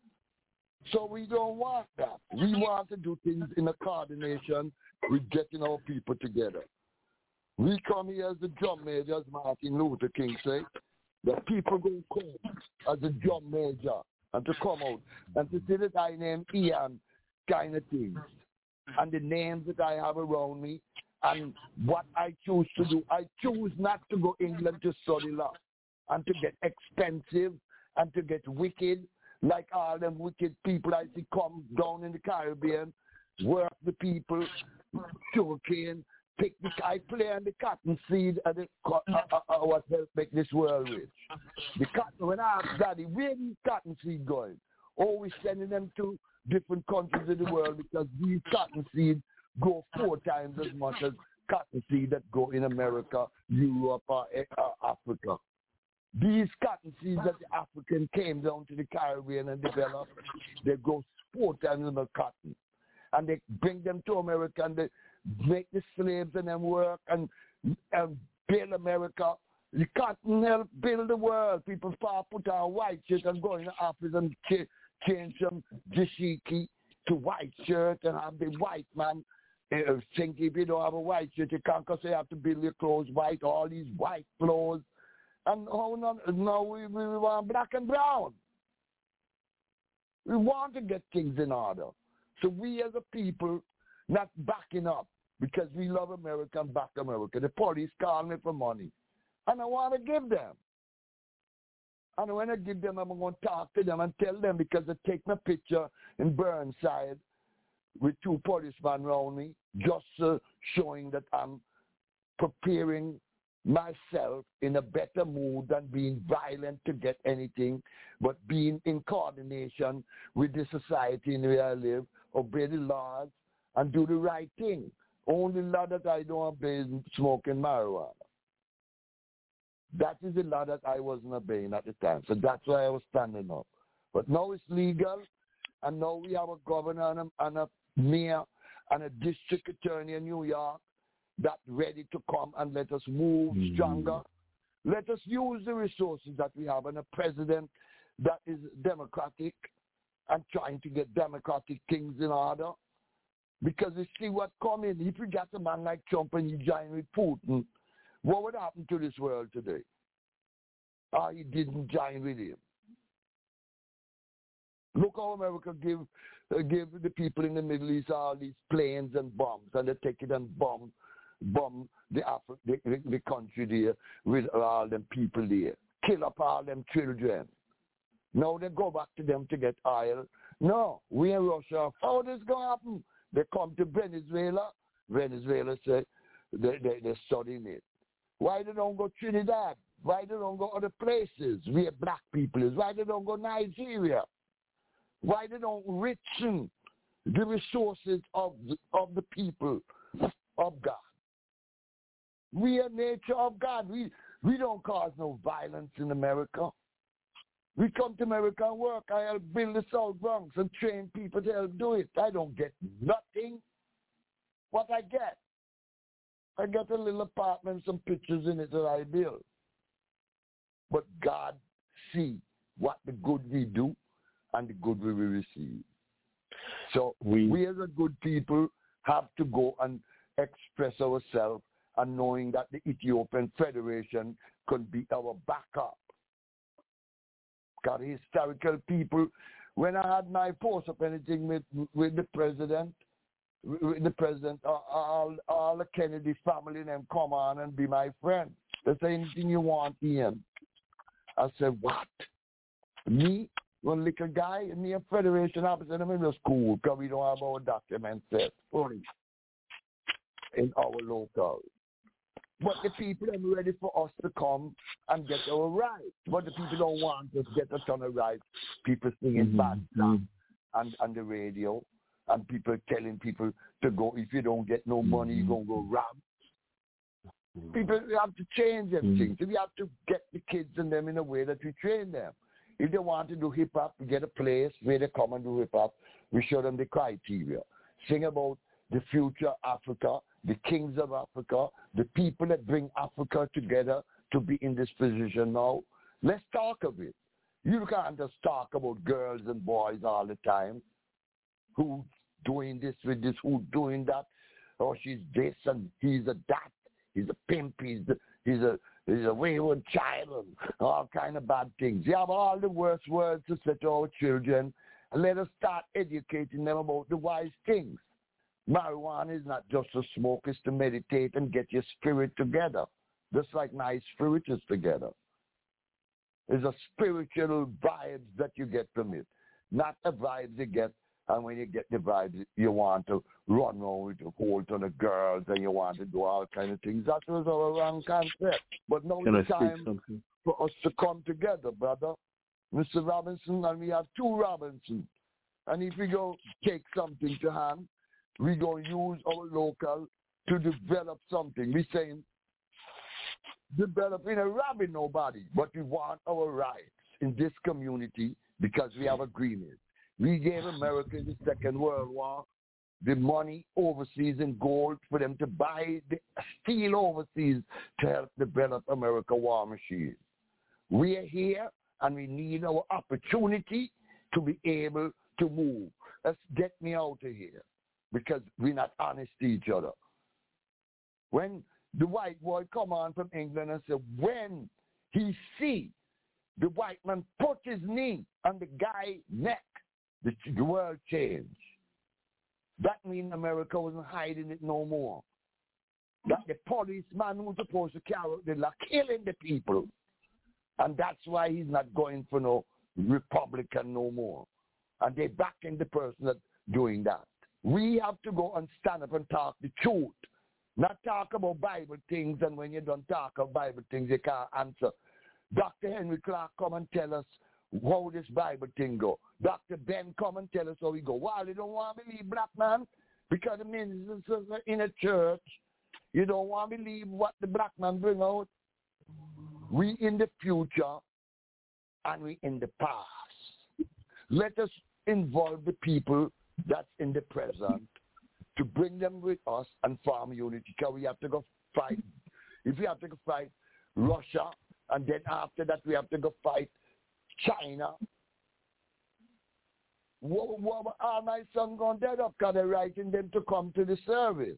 So we don't want that. We want to do things in a coordination with getting our people together. We come here as the drum major, as Martin Luther King said. The people going to come as a drum major and to come out and to see that I name Ian kind of things and the names that I have around me and what I choose to do. I choose not to go England to study law and to get expensive and to get wicked. Like all them wicked people I see come down in the Caribbean, work the people, sugarcane, pick the, I play on the cotton seed and the, uh, uh, uh, what help make this world rich. The cotton, when I ask Daddy, where is cotton seed going? Oh, we're sending them to different countries in the world because these cotton seed grow four times as much as cotton seed that go in America, Europe, or uh, Africa. These cotton seeds that the African came down to the Caribbean and developed, they grow four times as much cotton. And they bring them to America and they make the slaves and them work and, and build America. The cotton help build the world. People put on white shirt and go in the office and ch- change from dashiki to white shirt and have the white man uh, think if you don't have a white shirt, you can't because you have to build your clothes white, all these white clothes. And oh, no, no we, we want black and brown. We want to get things in order. So we as a people not backing up because we love America and back America. The police call me for money. And I want to give them. And when I give them, I'm going to talk to them and tell them because I take my picture in Burnside with two policemen around me, just uh, showing that I'm preparing myself in a better mood than being violent to get anything, but being in coordination with the society in where I live, obey the laws, and do the right thing. Only law that I don't obey is smoking marijuana. That is the law that I wasn't obeying at the time. So that's why I was standing up. But now it's legal, and now we have a governor and a, and a mayor and a district attorney in New York that's ready to come and let us move mm-hmm. stronger. Let us use the resources that we have, and a president that is democratic and trying to get democratic things in order. Because you see what coming, if we got a man like Trump and you join with Putin, what would happen to this world today? Ah, he didn't join with him. Look how America give uh, give the people in the Middle East all these planes and bombs, and they take it and bomb bomb the, Afri- the, the, the country there with all them people there, kill up all them children. Now they go back to them to get oil. No, we in Russia, how this going to happen? They come to Venezuela. Venezuela say they, they, they're studying it. Why they don't go Trinidad? Why they don't go other places where black people is? Why they don't go Nigeria? Why they don't richen the resources of the, of the people of God? We are nature of God. We, we don't cause no violence in America. We come to America and work. I help build the South Bronx and train people to help do it. I don't get nothing. What I get? I get a little apartment, some pictures in it that I build. But God see what the good we do and the good we will receive. So we, we as a good people have to go and express ourselves, and knowing that the Ethiopian Federation could be our backup. Because historical people, when I had my post up anything with, with the president, with the president, all, all the Kennedy family and them come on and be my friend. They say anything you want, Ian. I said, what? Me? One little guy? Me a Federation officer in the middle school because we don't have our documents set fully in our local. But the people are ready for us to come and get our rights. But the people don't want us to get a ton of rights. People singing mm-hmm. bad songs on, on the radio, and people telling people to go, if you don't get no money, you're going to go rob. Mm-hmm. People have to change everything. Mm-hmm. So we have to get the kids and them in a way that we train them. If they want to do hip-hop, we get a place where they come and do hip-hop. We show them the criteria. Sing about the future Africa, the kings of Africa, the people that bring Africa together to be in this position now. Let's talk of it. You can't just talk about girls and boys all the time. Who's doing this with this, who's doing that. Oh, she's this and he's a that. He's a pimp, he's, the, he's, a, he's a wayward child, and all kind of bad things. You have all the worst words to say to our children, and let us start educating them about the wise things. Marijuana is not just to smoke, it's to meditate and get your spirit together, just like my spirit is together. There's a spiritual vibes that you get from it, not the vibes you get, and when you get the vibes, you want to run around with a whole ton of girls and you want to do all kind of things. That was our wrong concept. But now it's time for us to come together, brother. Mister Robinson, and we have two Robinson. And if we go take something to hand, we go use our local to develop something. We're saying developing a robbing nobody, but we want our rights in this community because we have agreements. We gave America in the Second World War the money overseas in gold for them to buy the steel overseas to help develop America war machine. We are here and we need our opportunity to be able to move. Let's get me out of here because we're not honest to each other. When the white boy come on from England and say, when he see the white man put his knee on the guy's neck, the, the world changed. That means America wasn't hiding it no more. That the policeman who's supposed to carry out the law killing the people. And that's why he's not going for no Republican no more. And they backing the person that's doing that. We have to go and stand up and talk the truth. Not talk about Bible things, and when you don't talk about Bible things, you can't answer. Doctor Henry Clark come and tell us how this Bible thing go. Doctor Ben come and tell us how we go. Why you don't want to believe, black man? Because the ministers in a church, you don't want to believe what the black man bring out. We in the future and we in the past. Let us involve the people that's in the present to bring them with us and form unity. Because we have to go fight. If we have to go fight Russia, and then after that we have to go fight China, what, what are my sons going dead up because they're writing them to come to the service?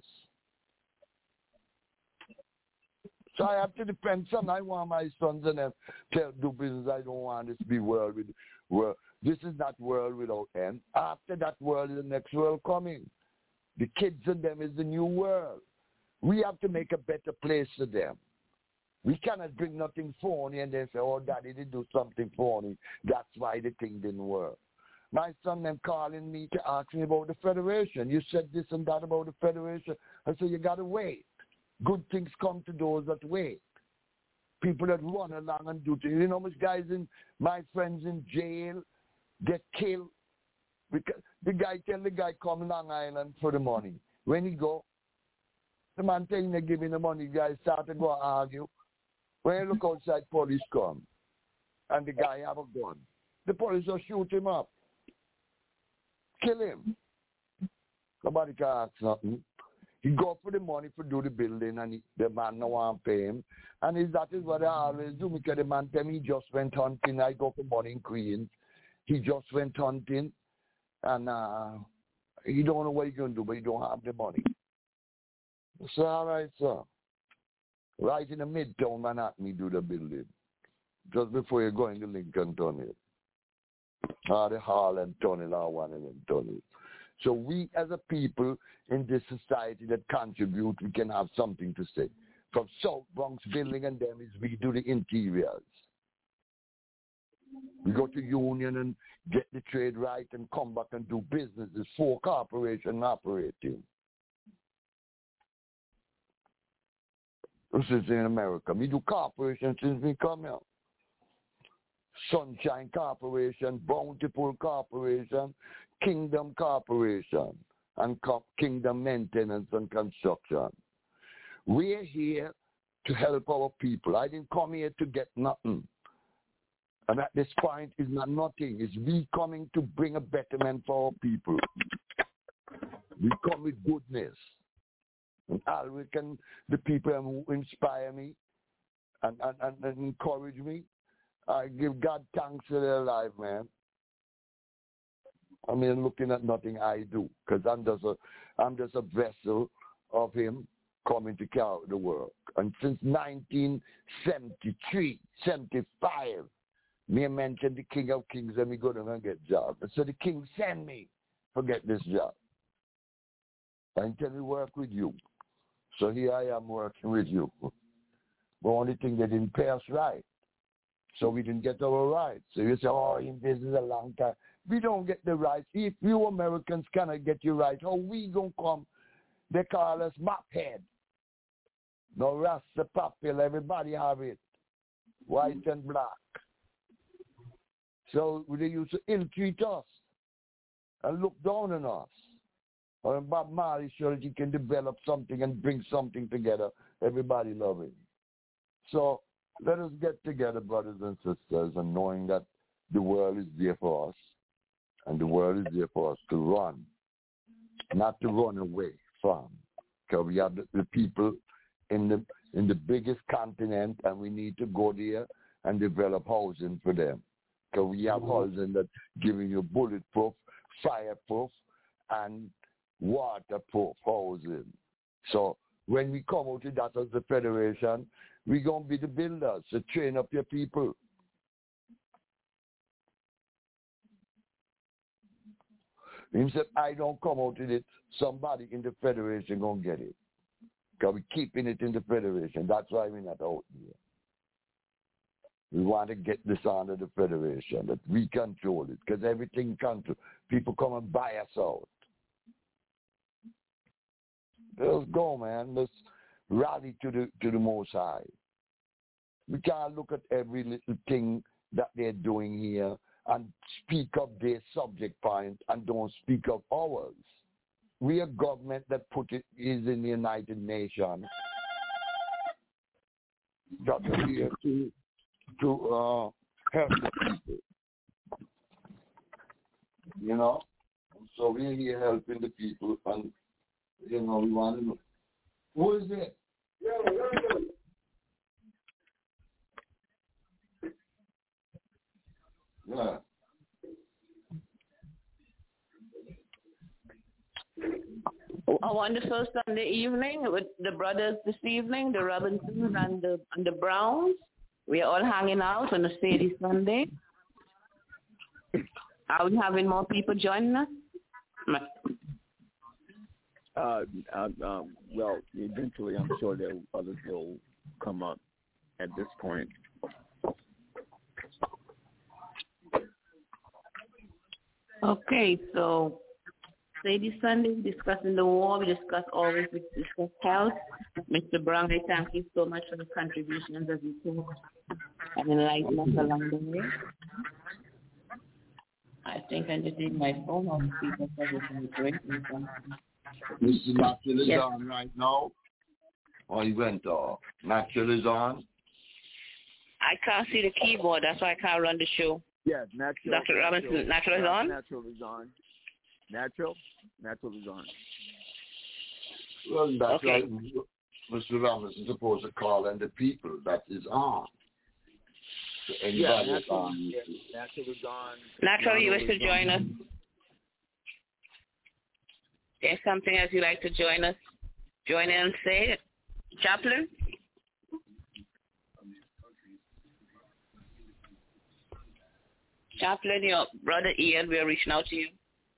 So I have to depend some. I want my sons and them to do business. I don't want this to be world with world. This is not world without end. After that world is the next world coming. The kids and them is the new world. We have to make a better place for them. We cannot bring nothing phony and then say, oh, daddy did do something phony. That's why the thing didn't work. My son them calling me to ask me about the Federation. You said this and that about the Federation. I said, you got to wait. Good things come to those that wait. People that run along and do things. You know how much guys in, my friends in jail, get killed. Because the guy tell the guy come Long Island for the money. When he go, the man telling him give him the money, the guy start to go and argue. When you look outside, police come. And the guy have a gun. The police will shoot him up. Kill him. Nobody can ask nothing. He go for the money for do the building and he, the man no want to pay him. And is that is what I always do because the man tell me he just went hunting. I go for money in Queens. He just went hunting and uh, he don't know what he's going to do, but he don't have the money. So all right, sir. Right in the midtown Manhattan, he do the building. Just before you go into Lincoln Tunnel. Or the Harlem Tunnel or one of them tunnels. So we as a people in this society that contribute, we can have something to say. From South Bronx building and them is we do the interiors. We go to Union and get the trade right and come back and do business. There's four corporations operating. This is in America. We do corporations since we come here. Sunshine Corporation, Bountiful Corporation, Kingdom Corporation, and Co- Kingdom Maintenance and Construction. We're here to help our people. I didn't come here to get nothing. And at this point, it's not nothing. It's we coming to bring a betterment for our people. We come with goodness. And always can the people who inspire me and, and, and, and encourage me, I give God thanks for their life, man. I mean, looking at nothing I do, because I'm just a, I'm just a vessel of Him coming to carry out the work. And since nineteen seventy-three, seventy-five, me mentioned the King of Kings, and me go down and get job. And so the King send me to get this job. And tell me work with you. So here I am working with you. The only thing they didn't pay us right. So we didn't get our rights. So you say, oh, this is a long time. We don't get the rights. If you Americans cannot get your rights, how we going to come? They call us mophead. No Rasta popular, everybody have it. White and black. So they used to ill-treat us and look down on us. Or Bob Marley sure that he can develop something and bring something together. Everybody love it. So let us get together, brothers and sisters, and knowing that the world is there for us, and the world is there for us to run, not to run away from. Because we have the, the people in the in the biggest continent, and we need to go there and develop housing for them. Because we have housing that's giving you bulletproof, fireproof, and waterproof housing. So when we come out with that as the Federation, we're going to be the builders to train up your people. He said, I don't come out with it. Somebody in the Federation going to get it. Because we're keeping it in the Federation. That's why we're not out here. We want to get this under the Federation, that we control it. Because everything control. People come and buy us out. Let's go, man. Let's rally to the to the Most High. We can't look at every little thing that they're doing here and speak of their subject point and don't speak of ours. We are government that put it is in the United Nations. That are here to to uh, help the people. You know? So we're here helping the people, and you know, we want to know. Who is it? Yeah. A wonderful Sunday evening with the brothers this evening, the Robinsons and the and the Browns. We are all hanging out on a Sadie Sunday. Are we having more people joining us? Uh, uh, um, well, eventually, I'm sure that others will come up at this point. Okay, so Sadie Sunday, discussing the war. We discuss always we discuss health. Mister Brown, I thank you so much for the contributions as you talk and enlighten us along the way. I think I just need my phone on speaker so this is great. Mister Natural is yes. on right now. Or he went off. Natural is on. I can't see the keyboard, that's why I can't run the show. Yeah, natural. Doctor Robinson, natural is on? Natural is on. Natural? Natural is on. Well, that's okay. right. Mister Robinson is supposed to call in the people that is on. So anybody yeah, that's natural, on. yeah, natural is on. Natural, you wish to is join on. us? There's something else you'd like to join us? Join in and say it. Chaplain? Chaplain, your brother Ian, we are reaching out to you.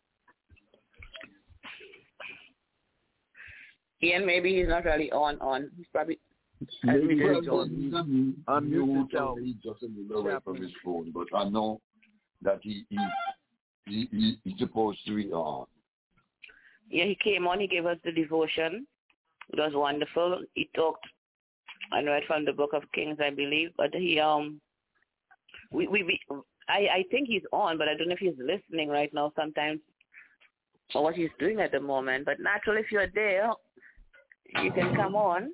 Ian, maybe he's not really on, on. He's probably... Maybe Well, he's on. Unmute yourself. He just a little away from his phone, but I know that he, he, he, he he's supposed to be on. Yeah, he came on. He gave us the devotion. It was wonderful. He talked, I read from the Book of Kings, I believe, but he, um, we, we, we I, I think he's on, but I don't know if he's listening right now sometimes or what he's doing at the moment. But naturally, if you're there, you can come on.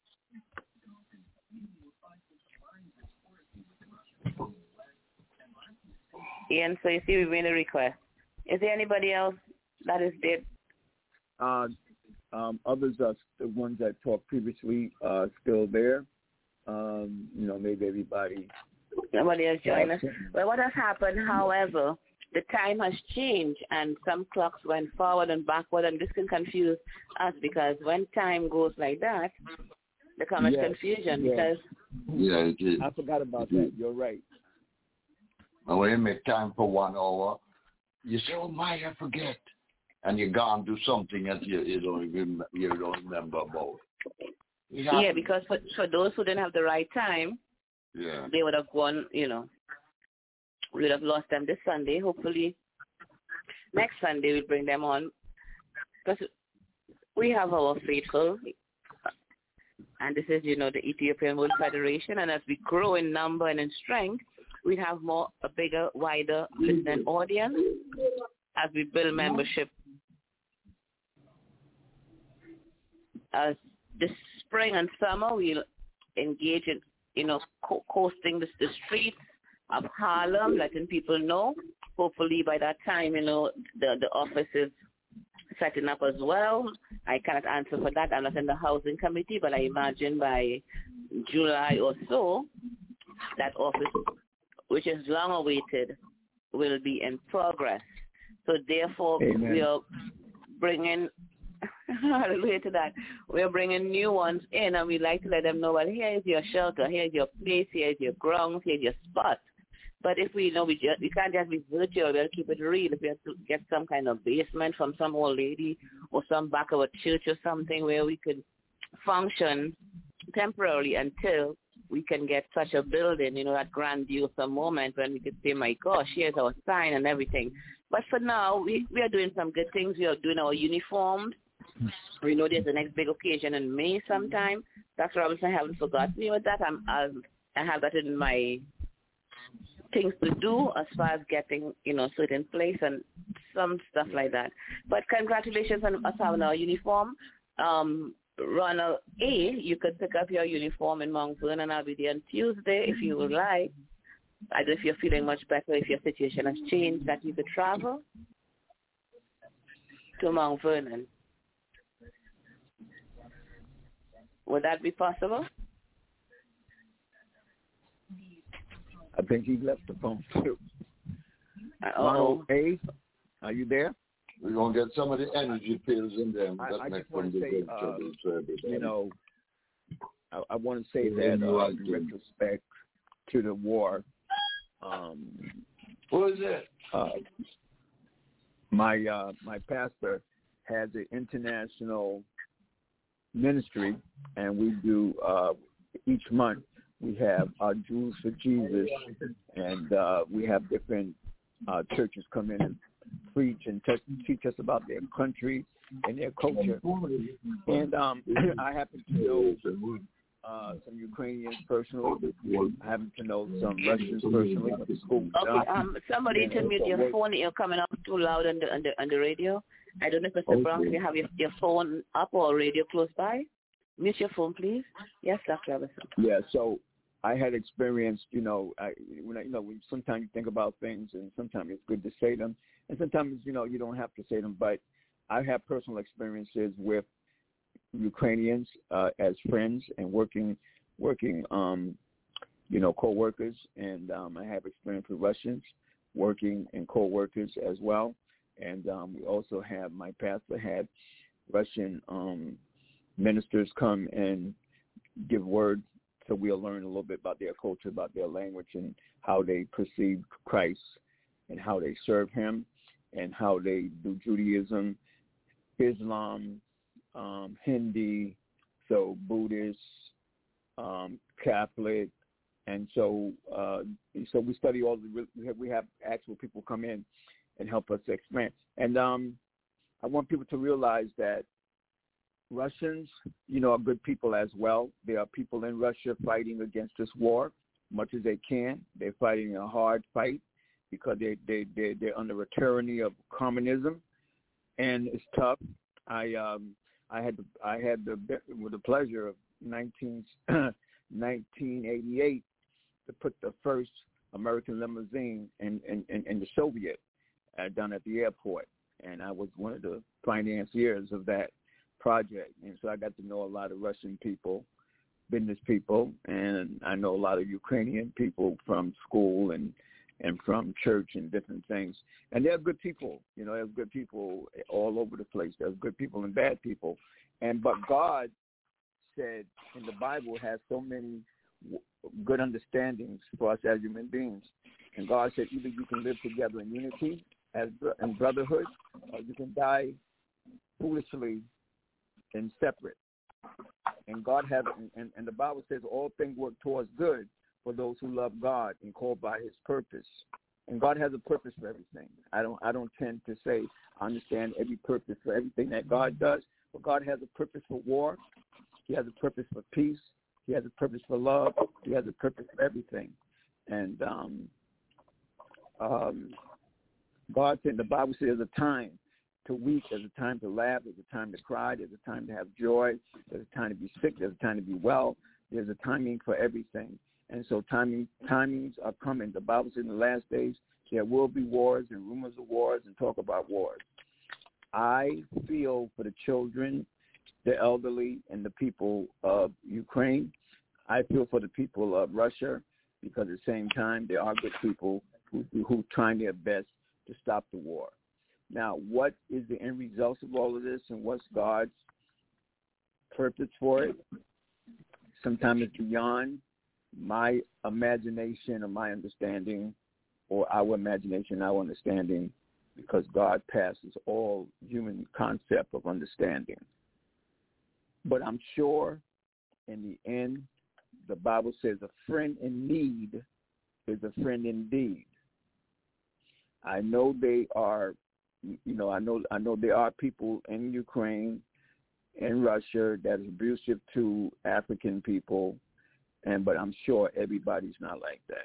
Ian, so you see we made a request. Is there anybody else that is there? Uh, um, others are the ones that talked previously uh, still there. Um, you know, maybe everybody. Nobody else joined us. Well, what has happened, however, the time has changed and some clocks went forward and backward, and this can confuse us because when time goes like that, there comes yes. confusion yes. because... Yeah, it is. I forgot about it that. Is. You're right. And when you make time for one hour, you say, oh, my, I forget. And you go and do something that you, you, don't, even, you don't remember about. Yeah, because for, for those who didn't have the right time, yeah. they would have gone, you know, we would have lost them this Sunday. Hopefully, next Sunday we'll bring them on. Because we have our faithful, and this is, you know, the Ethiopian World Federation, and as we grow in number and in strength, we have more, a bigger, wider listening audience as we build membership. As this spring and summer, we'll engage in, you know, co- coasting the, the streets of Harlem, letting people know. Hopefully by that time, you know, the, the office is setting up as well. I cannot answer for that. I'm not in the housing committee, but I imagine by July or so, that office, which is long awaited, will be in progress. So therefore, Amen. we are bringing, hallelujah to that, we are bringing new ones in, and we like to let them know, well, here is your shelter, here is your place, here is your grounds, here is your spot. But if we know we just, we can't just be virtual, we have to keep it real. If we have to get some kind of basement from some old lady or some back of a church or something where we could function temporarily until we can get such a building, you know, that grandiose moment when we could say, my gosh, here's our sign and everything. But for now, we, we are doing some good things. We are doing our uniforms We know there's the next big occasion in May sometime. Doctor Robinson, I haven't forgotten you with that. I'm, I'll, I have that in my things to do as far as getting, you know, certain place and some stuff like that. But congratulations on us having our uniform. Um, Ronald A., you could pick up your uniform in Mount Vernon, and I'll be there on Tuesday if you would like. I don't know if you're feeling much better, if your situation has changed, that you could travel to Mount Vernon. Would that be possible? I think he left the phone too. Uh-oh. Ronald A., are you there? We're going to get some of the energy pills in there. I, that I make just want them to say, good uh, to the you know, I, I want to say that uh, in retrospect to the war, um, what is it? Uh, my uh, my pastor has an international ministry, and we do uh, each month we have our Jews for Jesus, and uh, we have different uh, churches come in and preach and te- teach us about their country and their culture. And um, I happen to know uh, some Ukrainians personally. I happen to know some Russians personally. At the school. Okay, um, somebody tell me your phone. You're coming up too loud on the on the, on the radio. I don't know if Mister Okay. Brown, if you have your, your phone up or radio close by. Mute your phone, please. Yes, Doctor Robinson. Yeah, so I had experienced, you know, I, when I, you know, when sometimes you think about things, and sometimes it's good to say them, and sometimes, you know, you don't have to say them. But I have personal experiences with Ukrainians uh, as friends and working, working, um, you know, co-workers, and um, I have experience with Russians working and co-workers as well. And um, we also have, my pastor had Russian um, ministers come and give word, so we'll learn a little bit about their culture, about their language, and how they perceive Christ, and how they serve him, and how they do Judaism, Islam, um, Hindi, so Buddhist, um, Catholic, and so uh, so we study all the, we have, we have actual people come in and help us expand. And um, I want people to realize that Russians, you know, are good people as well. There are people in Russia fighting against this war much as they can. They're fighting a hard fight because they, they, they, they're under a tyranny of communism, and it's tough. I um, I had the, I had the with the pleasure of nineteen, nineteen eighty-eight to put the first American limousine in, in, in, in the Soviet uh, down at the airport, and I was one of the financiers of that project. And so I got to know a lot of Russian people, business people, and I know a lot of Ukrainian people from school and and from church and different things. And they're good people. You know, there's good people all over the place. There's good people and bad people. And but God said in the Bible has so many good understandings for us as human beings. And God said either you can live together in unity as in brotherhood, or you can die foolishly and separate. And God has, and, and the Bible says all things work towards good for those who love God and called by his purpose. And God has a purpose for everything. I don't I don't tend to say I understand every purpose for everything that God does, but God has a purpose for war. He has a purpose for peace. He has a purpose for love. He has a purpose for everything. And um, um, God said, the Bible says there's a time to weep, there's a time to laugh, there's a time to cry, there's a time to have joy, there's a time to be sick, there's a time to be well, there's a timing for everything. And so timing, timings are coming. The Bible says in the last days there will be wars and rumors of wars and talk about wars. I feel for the children, the elderly, and the people of Ukraine. I feel for the people of Russia, because at the same time there are good people who who trying their best to stop the war. Now, what is the end result of all of this, and what's God's purpose for it? Sometimes it's beyond my imagination or my understanding, or our imagination, our understanding, because God passes all human concept of understanding. But I'm sure in the end, the Bible says a friend in need is a friend indeed. I know they are, you know, I know I know there are people in Ukraine in Russia that is abusive to African people, and but I'm sure everybody's not like that.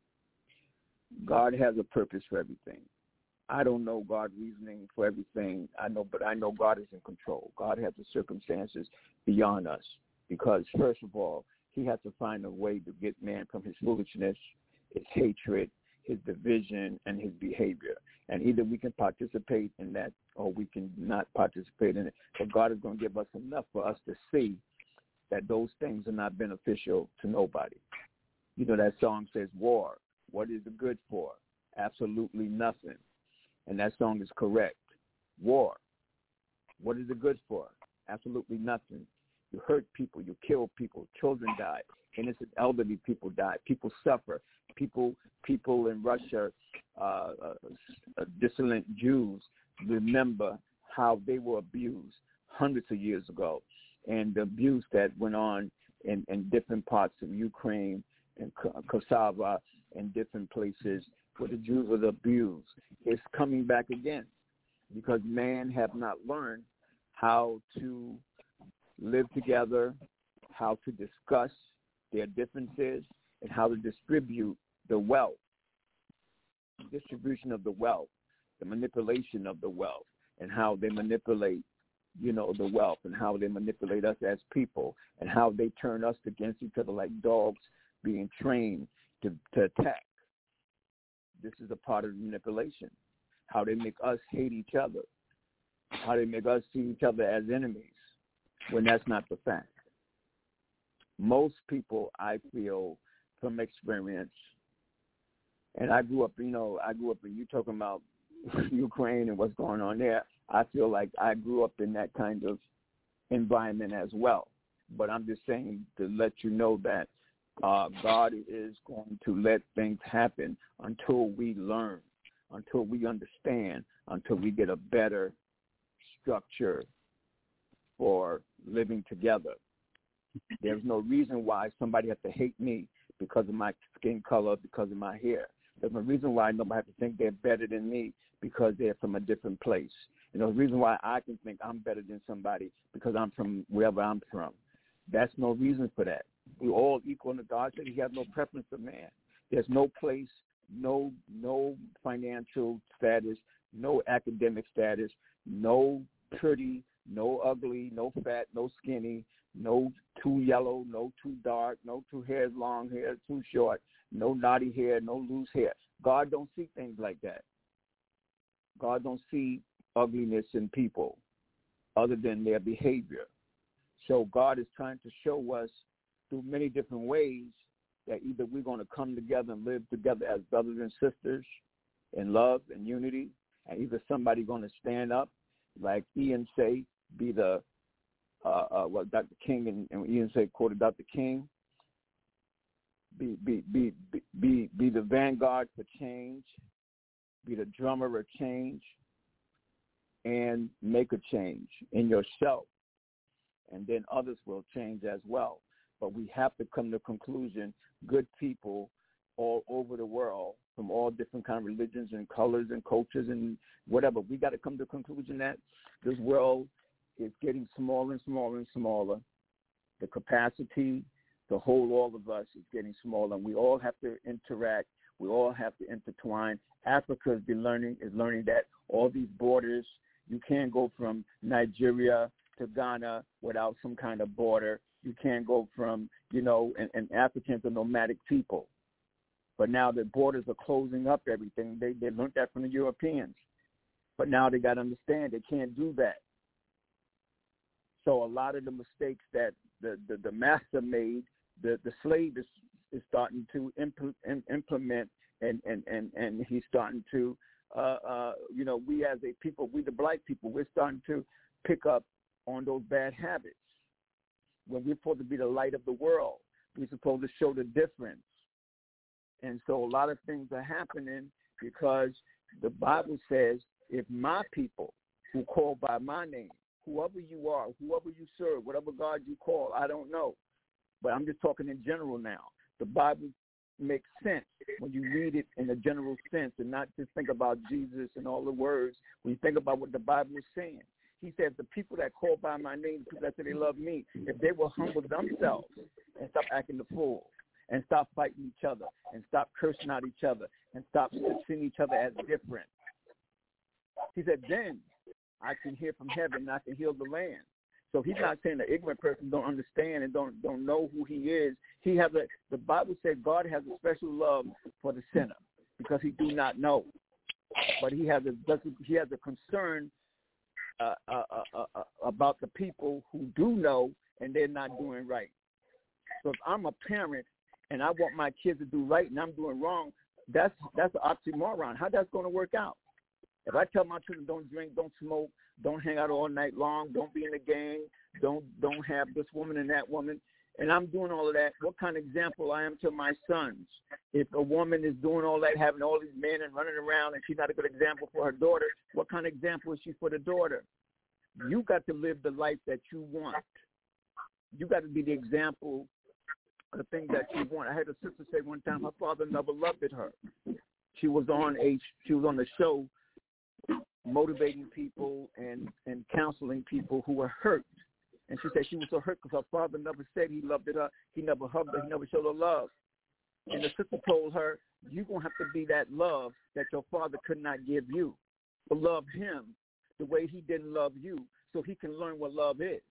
God has a purpose for everything. I don't know God's reasoning for everything. I know, but I know God is in control. God has the circumstances beyond us because, first of all, he has to find a way to get man from his foolishness, his hatred, his division, and his behavior. And either we can participate in that or we can not participate in it. But God is going to give us enough for us to see that those things are not beneficial to nobody. You know, that song says, war, what is it good for? Absolutely nothing. And that song is correct. War, what is it good for? Absolutely nothing. You hurt people, you kill people, children die, innocent elderly people die, people suffer. People people in Russia, uh, uh, dissident Jews, remember how they were abused hundreds of years ago, and the abuse that went on in, in different parts of Ukraine and Kosovo and different places where the Jews were abused. It's coming back again because man have not learned how to live together, how to discuss their differences, and how to distribute the wealth, distribution of the wealth, the manipulation of the wealth, and how they manipulate, you know, the wealth, and how they manipulate us as people, and how they turn us against each other like dogs being trained to, to attack. This is a part of the manipulation, how they make us hate each other, how they make us see each other as enemies, when that's not the fact. Most people, I feel, from experience, and I grew up, you know, I grew up, and you talking about Ukraine and what's going on there, I feel like I grew up in that kind of environment as well. But I'm just saying to let you know that uh, God is going to let things happen until we learn, until we understand, until we get a better structure for living together. There's no reason why somebody has to hate me because of my skin color, because of my hair. There's no reason why nobody has to think they're better than me because they're from a different place. And there's no reason why I can think I'm better than somebody because I'm from wherever I'm from. That's no reason for that. We're all equal, and God said he has no preference for man. There's no place, no no financial status, no academic status, no pretty, no ugly, no fat, no skinny, no too yellow, no too dark, no too hair long hair, too short, no naughty hair, no loose hair. God don't see things like that. God don't see ugliness in people other than their behavior. So God is trying to show us through many different ways that either we're going to come together and live together as brothers and sisters in love and unity, and either somebody going to stand up, like Ian say, be the uh, uh, well, Doctor King and, and Ian say quoted Doctor King, be be be be be be the vanguard for change, be the drummer of change, and make a change in yourself, and then others will change as well. But we have to come to the conclusion, good people all over the world from all different kind of religions and colors and cultures and whatever, we got to come to the conclusion that this world is getting smaller and smaller and smaller. The capacity to hold all of us is getting smaller, and we all have to interact. We all have to intertwine. Africa has been learning, is learning that all these borders, you can't go from Nigeria to Ghana without some kind of border. You can't go from, you know, and, and Africans are nomadic people. But now the borders are closing up everything. They they learned that from the Europeans. But now they got to understand they can't do that. So a lot of the mistakes that the, the, the master made, the, the slave is, is starting to impl- implement, and, and, and, and he's starting to, uh, uh, you know, we as a people, we the black people, we're starting to pick up on those bad habits. When we're supposed to be the light of the world, we're supposed to show the difference. And so a lot of things are happening because the Bible says, if my people who call by my name, whoever you are, whoever you serve, whatever God you call, I don't know. But I'm just talking in general now. The Bible makes sense when you read it in a general sense and not just think about Jesus and all the words. When you think about what the Bible is saying, He said, the people that call by my name, the people that say they love me, if they will humble themselves and stop acting the fool and stop fighting each other and stop cursing out each other and stop seeing each other as different. He said, then I can hear from heaven and I can heal the land. So he's not saying the ignorant person don't understand and don't don't know who he is. He has a, the Bible said God has a special love for the sinner because he do not know. But he has a he has a concern uh, uh, uh, uh, about the people who do know and they're not doing right. So if I'm a parent and I want my kids to do right and I'm doing wrong, that's that's an oxymoron. How that's going to work out? If I tell my children don't drink, don't smoke, don't hang out all night long, don't be in a gang, don't don't have this woman and that woman, and I'm doing all of that, what kind of example I am to my sons? If a woman is doing all that, having all these men and running around, and she's not a good example for her daughter, what kind of example is she for the daughter? You got to live the life that you want. You got to be the example of the thing that you want. I had a sister say one time her father never loved her. She was on a she was on the show motivating people and, and counseling people who were hurt. And she said she was so hurt because her father never said he loved her. He never hugged her. He never showed her love. And the sister told her, you're going to have to be that love that your father could not give you. To love him the way he didn't love you so he can learn what love is.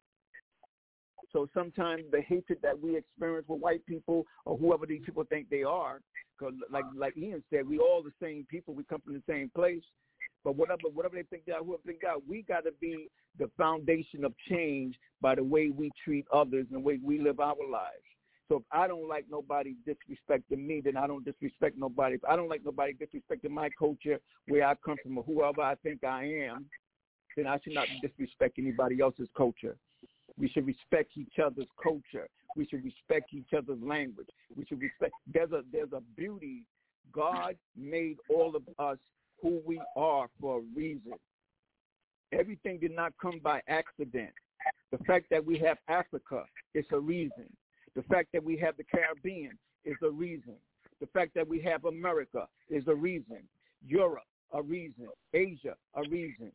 So sometimes the hatred that we experience with white people or whoever these people think they are, because like, like Ian said, we all the same people. We come from the same place. But whatever whatever they think they are, whoever they think they are, we got to be the foundation of change by the way we treat others and the way we live our lives. So if I don't like nobody disrespecting me, then I don't disrespect nobody. If I don't like nobody disrespecting my culture, where I come from, or whoever I think I am, then I should not disrespect anybody else's culture. We should respect each other's culture. We should respect each other's language. We should respect. There's a there's a beauty. God made all of us who we are for a reason. Everything did not come by accident. The fact that we have Africa is a reason. The fact that we have the Caribbean is a reason. The fact that we have America is a reason. Europe, a reason. Asia, a reason.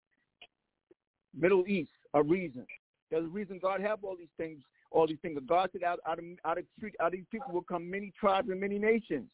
Middle East, a reason. There's a reason God have all these things. All these things. God said out, out, of, out, of, out of these people will come many tribes and many nations.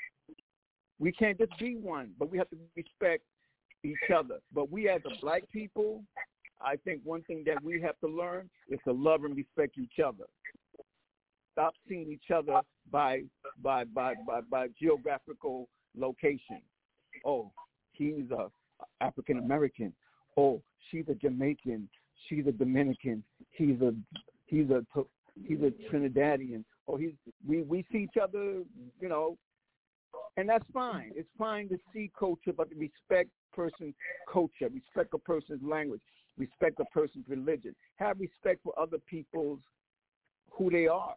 We can't just be one, but we have to respect each other. But we as a black people, I think one thing that we have to learn is to love and respect each other. Stop seeing each other by by by by, by geographical location. Oh, he's a African American. Oh, she's a Jamaican. She's a Dominican. He's a he's a he's a Trinidadian. Oh, he's we we see each other, you know. And that's fine. It's fine to see culture, but to respect a person's culture, respect a person's language, respect a person's religion. Have respect for other people's who they are.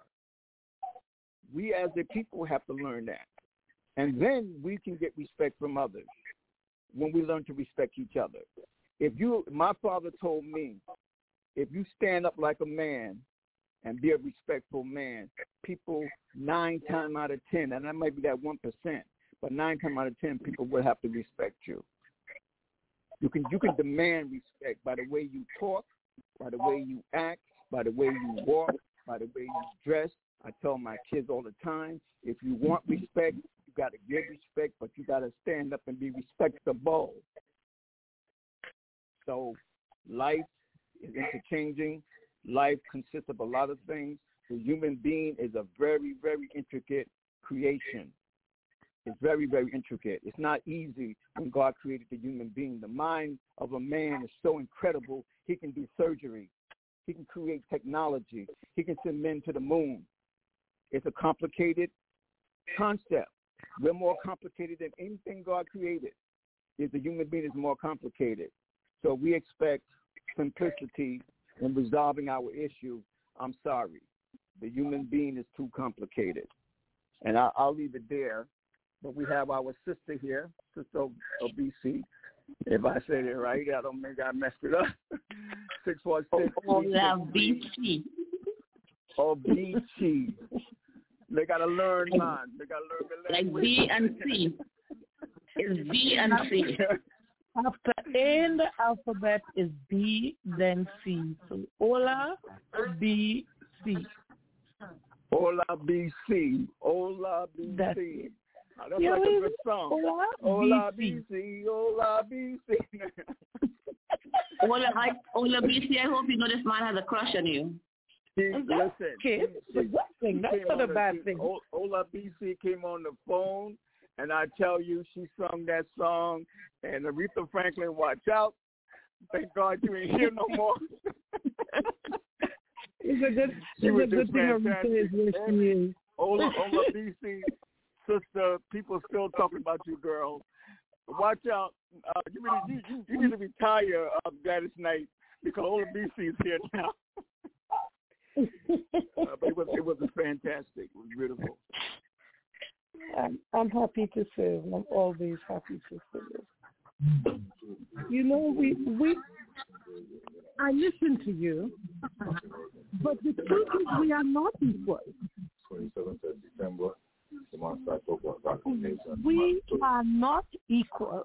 We as a people have to learn that. And then we can get respect from others when we learn to respect each other. If you, my father told me, if you stand up like a man and be a respectful man, people nine times out of ten, and that might be that one percent, but nine times out of ten, people will have to respect you. You can you can demand respect by the way you talk, by the way you act, by the way you walk, by the way you dress. I tell my kids all the time, if you want respect, you got to give respect, but you got to stand up and be respectable. So life is interchanging. Life consists of a lot of things. The human being is a very, very intricate creation. It's very, very intricate. It's not easy when God created the human being. The mind of a man is so incredible, he can do surgery. He can create technology. He can send men to the moon. It's a complicated concept. We're more complicated than anything God created. If the human being is more complicated. So we expect simplicity in resolving our issue. I'm sorry. The human being is too complicated. And I, I'll leave it there. But we have our sister here, Sister O B C. If I said it right, I don't think I messed it up. six one six. Oh, yeah, B C. Oh, B C. They got to learn, man. They got to learn the language. Like B and C. It's B and C. After A in the alphabet is B, then C. So Ola, B, C. Ola B C. Ola B C. That's it. Oh, that's Yeah, like we- a good song. Ola Ola B C. B C. Ola B C. Ola, I, Ola B C, I hope you know this man has a crush on you. She, That's listen, okay. she- It's a good thing. she That's came not a on the- bad she- thing. O- Ola B C came on the phone, and I tell you, she sung that song, and Aretha Franklin, watch out. Thank God you ain't here no more. It's a good, She it's was a good just thing Aretha fantastic. is where she is. Ola, Ola B C, sister, people still talking about you, girl. Watch out. Uh, you, really, you, you, you need to retire, uh, Gladys Knight, because Ola B C is here now. uh, but it was, it was fantastic. It was beautiful. I'm, I'm happy to serve. I'm always happy to serve. You know, we we I listen to you, but the truth is we are not equal. twenty-seventh of December, the man starts talking about vaccination. We are not equal.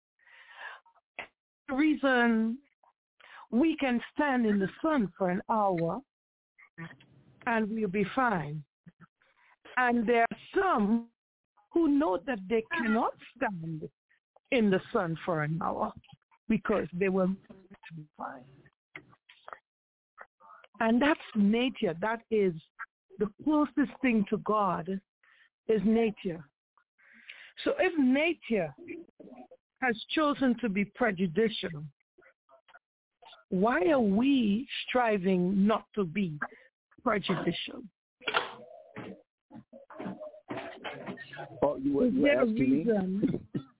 The reason we can stand in the sun for an hour and we'll be fine. And there are some who know that they cannot stand in the sun for an hour because they will be fine. And that's nature. That is the closest thing to God is nature. So if nature has chosen to be prejudicial, why are we striving not to be prejudicial? Oh, you were, Is you were there a asking me? reason?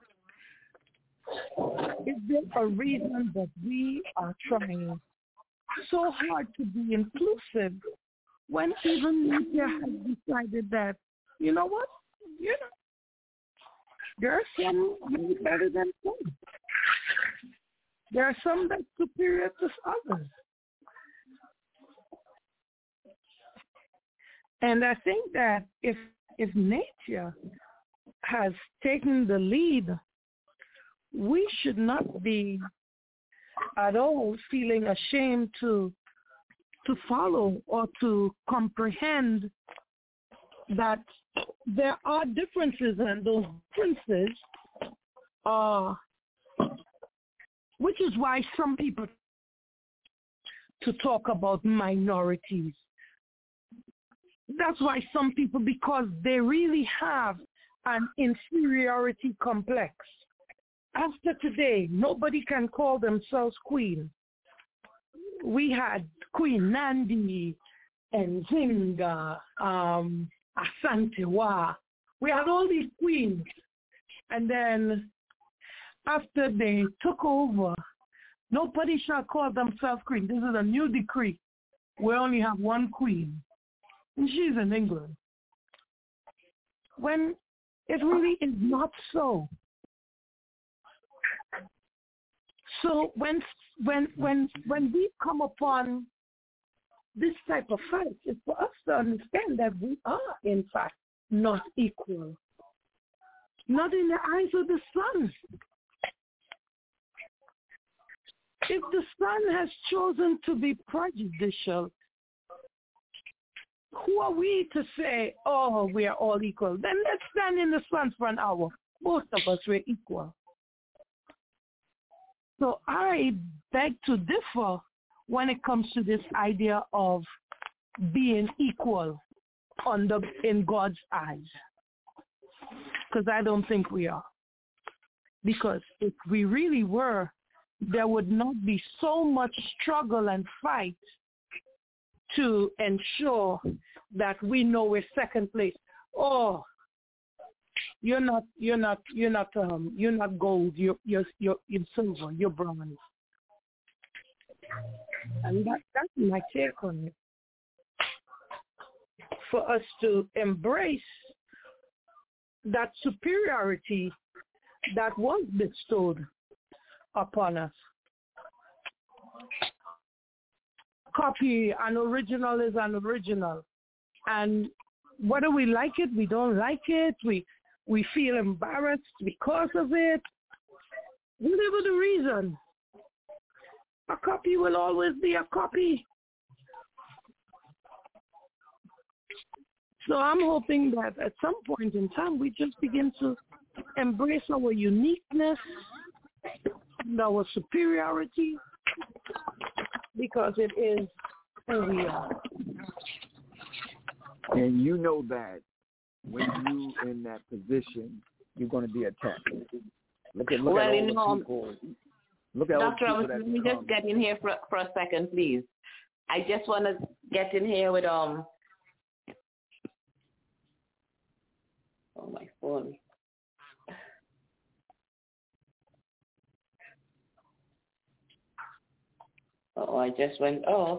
Is there a reason that we are trying so hard to be inclusive when even nature has decided that, you know what, you know, there are some really better than some. There are some that's superior to others. And I think that if if nature has taken the lead, we should not be at all feeling ashamed to to follow or to comprehend that there are differences, and those differences are, which is why some people to talk about minorities. That's why some people, because they really have an inferiority complex. After today, nobody can call themselves queen. We had Queen Nandi and Zinga, um, Asantewa. We had all these queens. And then after they took over, nobody shall call themselves queen. This is a new decree. We only have one queen. And she's in England. When it really is not so. So when when when when we come upon this type of fight, it's for us to understand that we are in fact not equal. Not in the eyes of the sun. If the sun has chosen to be prejudicial, who are we to say, oh, we are all equal? Then let's stand in the sun for an hour. Most of us were equal. So I beg to differ when it comes to this idea of being equal on the, in God's eyes. Because I don't think we are. Because if we really were, there would not be so much struggle and fight to ensure that we know we're second place. Oh, you're not, you're not, you're not, um, you're not gold. You're, you're, you're, you're silver. You're bronze. And that, that's my take on it. For us to embrace that superiority that was bestowed upon us. Copy, an original is an original. And whether we like it, we don't like it, we we feel embarrassed because of it, Whatever the reason, a copy will always be a copy. So I'm hoping that at some point in time we just begin to embrace our uniqueness and our superiority, because it is who we are. And you know that when you in that position, you're going to be attacked. Look at, look well, at all you the know, people. Look at Doctor all the people let me that just get in here for, for a second, please. I just want to get in here with, um, oh, my phone. Oh, I just went off.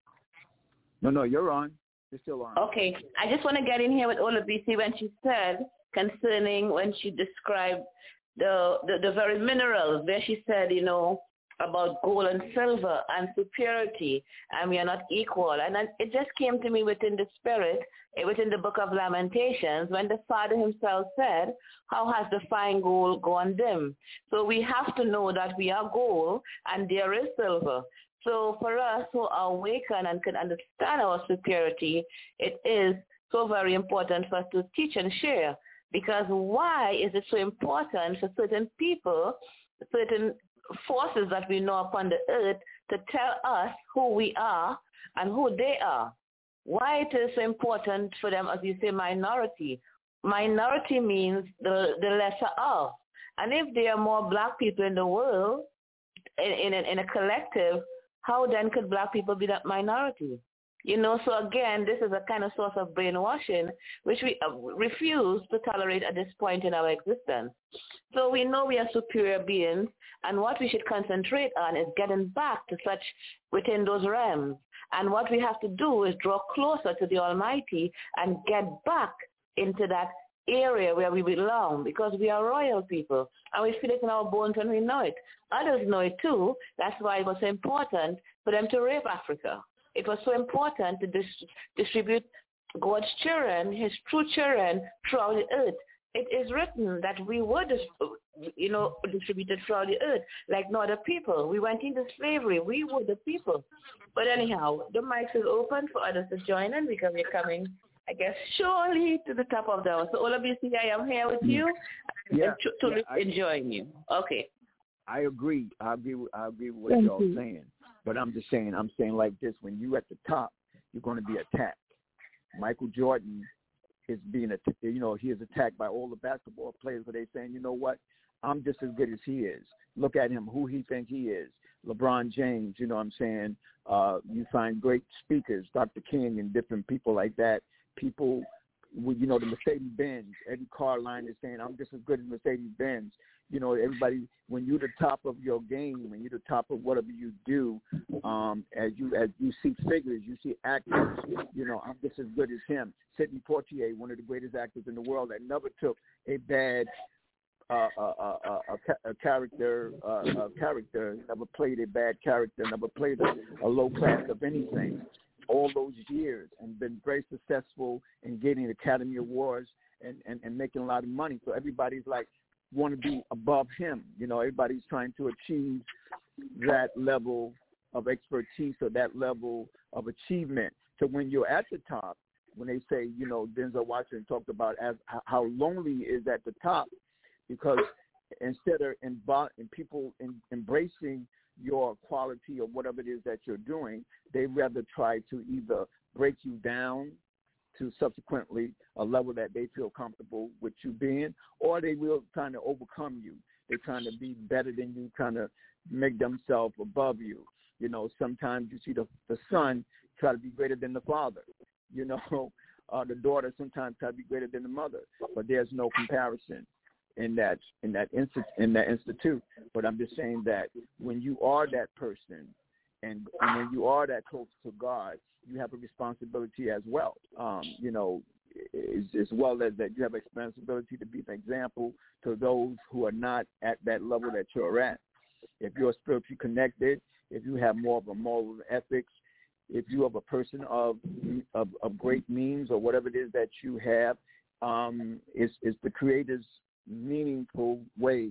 No, no, you're on. You're still on. Okay. I just want to get in here with Ola B C when she said concerning when she described the, the, the very minerals, where she said, you know, about gold and silver and superiority, and we are not equal. And then it just came to me within the spirit, within the book of Lamentations, when the Father himself said, how has the fine gold gone dim? So we have to know that we are gold and there is silver. So for us who are awakened and can understand our superiority, it is so very important for us to teach and share. Because why is it so important for certain people, certain forces that we know upon the earth, to tell us who we are and who they are? Why it is so important for them, as you say, minority. Minority means the, the lesser of. And if there are more black people in the world, in, in, a, in a collective, how then could black people be that minority? You know, so again, this is a kind of source of brainwashing, which we uh, refuse to tolerate at this point in our existence. So we know we are superior beings, and what we should concentrate on is getting back to such within those realms. And what we have to do is draw closer to the Almighty and get back into that area where we belong, because we are royal people, and we feel it in our bones and we know it. Others know it too. That's why it was so important for them to rape Africa. It was so important to dis- distribute God's children, his true children, throughout the earth. It is written that we were, dis- you know, distributed throughout the earth like no other people. We went into slavery. We were the people. But anyhow, the mic is open for others to join in, because we're coming, I guess, surely to the top of the hour. So all of you see, I am here with you, yeah, and truly yeah, I, enjoying you. Okay. I agree. I agree. With, I agree with what Thank y'all you. saying. But I'm just saying, I'm saying like this: when you at the top, you're going to be attacked. Michael Jordan is being, you know, he is attacked by all the basketball players, where they saying, you know what, I'm just as good as he is. Look at him, who he thinks he is. LeBron James, you know what I'm saying? Uh, you find great speakers, Doctor King and different people like that. People, you know, the Mercedes-Benz, Eddie Carline is saying, I'm just as good as Mercedes-Benz. You know, everybody, when you're the top of your game, when you're the top of whatever you do, um, as you as you see figures, you see actors, you know, I'm just as good as him. Sidney Poitier, one of the greatest actors in the world, that never took a bad uh, uh, uh, uh, a, a character, uh, a character, never played a bad character, never played a, a low class of anything. All those years, and been very successful in getting Academy Awards and, and, and making a lot of money. So everybody's like, want to be above him. You know, everybody's trying to achieve that level of expertise or that level of achievement. So when you're at the top, when they say, you know, Denzel Washington talked about as how lonely is at the top, because instead of invo- in people in, embracing your quality or whatever it is that you're doing, they rather try to either break you down to subsequently a level that they feel comfortable with you being, or they will trying to overcome you. They're trying to be better than you, trying to make themselves above you. You know, sometimes you see the, the son try to be greater than the father. You know, uh, the daughter sometimes try to be greater than the mother, but there's no comparison in that in that insti- in that institute. But I'm just saying that when you are that person, and, and when you are that close to God, you have a responsibility as well. Um, you know, as, as well as that you have a responsibility to be an example to those who are not at that level that you're at. If you're spiritually connected, if you have more of a moral ethics, if you are a person of of, of great means or whatever it is that you have, um, is is the Creator's meaningful way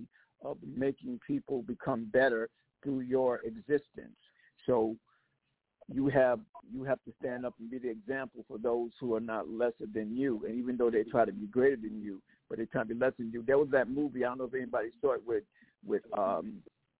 of making people become better through your existence. So you have you have to stand up and be the example for those who are not lesser than you. And even though they try to be greater than you, but they try to be lesser than you. There was that movie, I don't know if anybody saw it, with with um,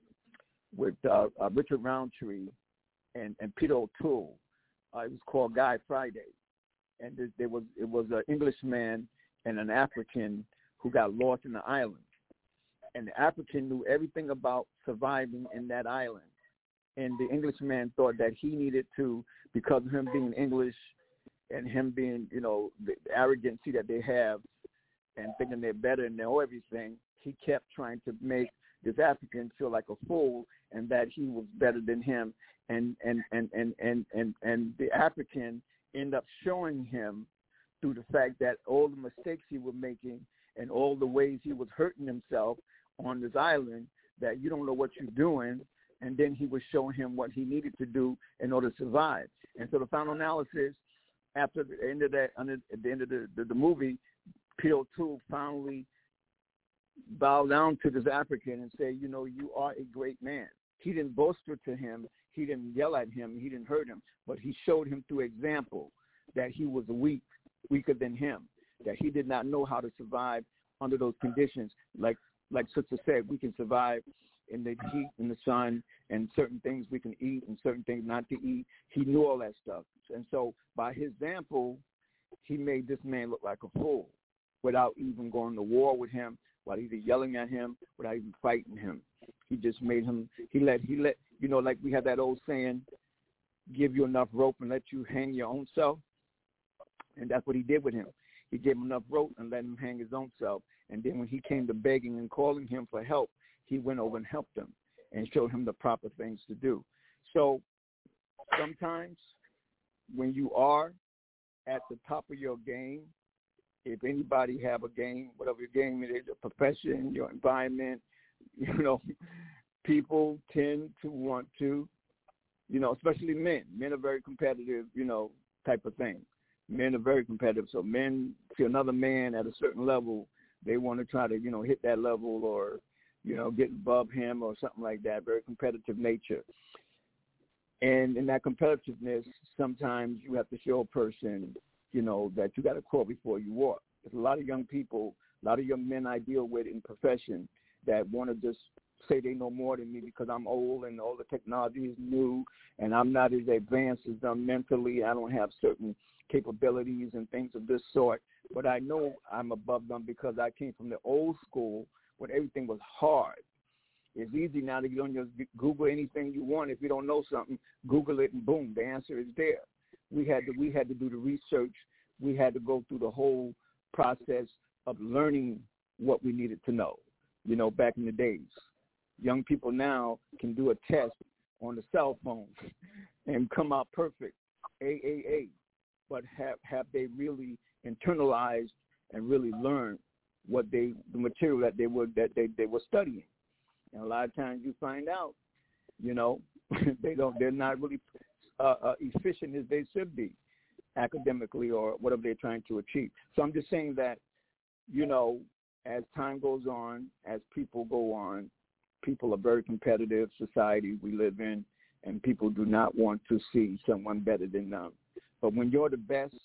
with uh, uh, Richard Roundtree and, and Peter O'Toole. Uh, it was called Guy Friday. And there, there was it was an Englishman and an African who got lost in the island. And the African knew everything about surviving in that island. And the Englishman thought that he needed to, because of him being English and him being, you know, the arrogancy that they have and thinking they're better and they know everything, he kept trying to make this African feel like a fool and that he was better than him. And and, and, and, and, and, and the African ended up showing him through the fact that all the mistakes he was making and all the ways he was hurting himself on this island, that you don't know what you're doing. And then he was showing him what he needed to do in order to survive. And so the final analysis, after the end of that, at the end of the, the, the movie, Peter O'Toole finally bowed down to this African and said, you know, you are a great man. He didn't boaster to him. He didn't yell at him. He didn't hurt him. But he showed him through example that he was weak, weaker than him, that he did not know how to survive under those conditions. Like like Sister said, we can survive in the heat, in the sun, and certain things we can eat and certain things not to eat. He knew all that stuff. And so by his example, he made this man look like a fool without even going to war with him, without even yelling at him, without even fighting him. He just made him, he let, he let, you know, like we have that old saying, give you enough rope and let you hang your own self. And that's what he did with him. He gave him enough rope and let him hang his own self. And then when he came to begging and calling him for help, he went over and helped him and showed him the proper things to do. So sometimes when you are at the top of your game, if anybody have a game, whatever your game it is, your profession, your environment, you know, people tend to want to, you know, especially men. Men are very competitive, you know, type of thing. Men are very competitive. So men see another man at a certain level, they want to try to, you know, hit that level or, you know, get above him or something like that, very competitive nature. And in that competitiveness, sometimes you have to show a person, you know, that you got to crawl before you walk. There's a lot of young people, a lot of young men I deal with in profession that want to just say they know more than me because I'm old and all the technology is new and I'm not as advanced as them mentally. I don't have certain capabilities and things of this sort. But I know I'm above them because I came from the old school when everything was hard. It's easy now to get on your Google anything you want. If you don't know something, Google it and boom, the answer is there. We had to we had to do the research. We had to go through the whole process of learning what we needed to know, you know, back in the days. Young people now can do a test on the cell phone and come out perfect, A A A. But have, have they really internalized and really learned what they the material that they were that they, they were studying? And a lot of times you find out, you know, they don't they're not really uh, uh, efficient as they should be academically or whatever they're trying to achieve. So I'm just saying that, you know, as time goes on, as people go on, people are very competitive society we live in, and people do not want to see someone better than them. But when you're the best,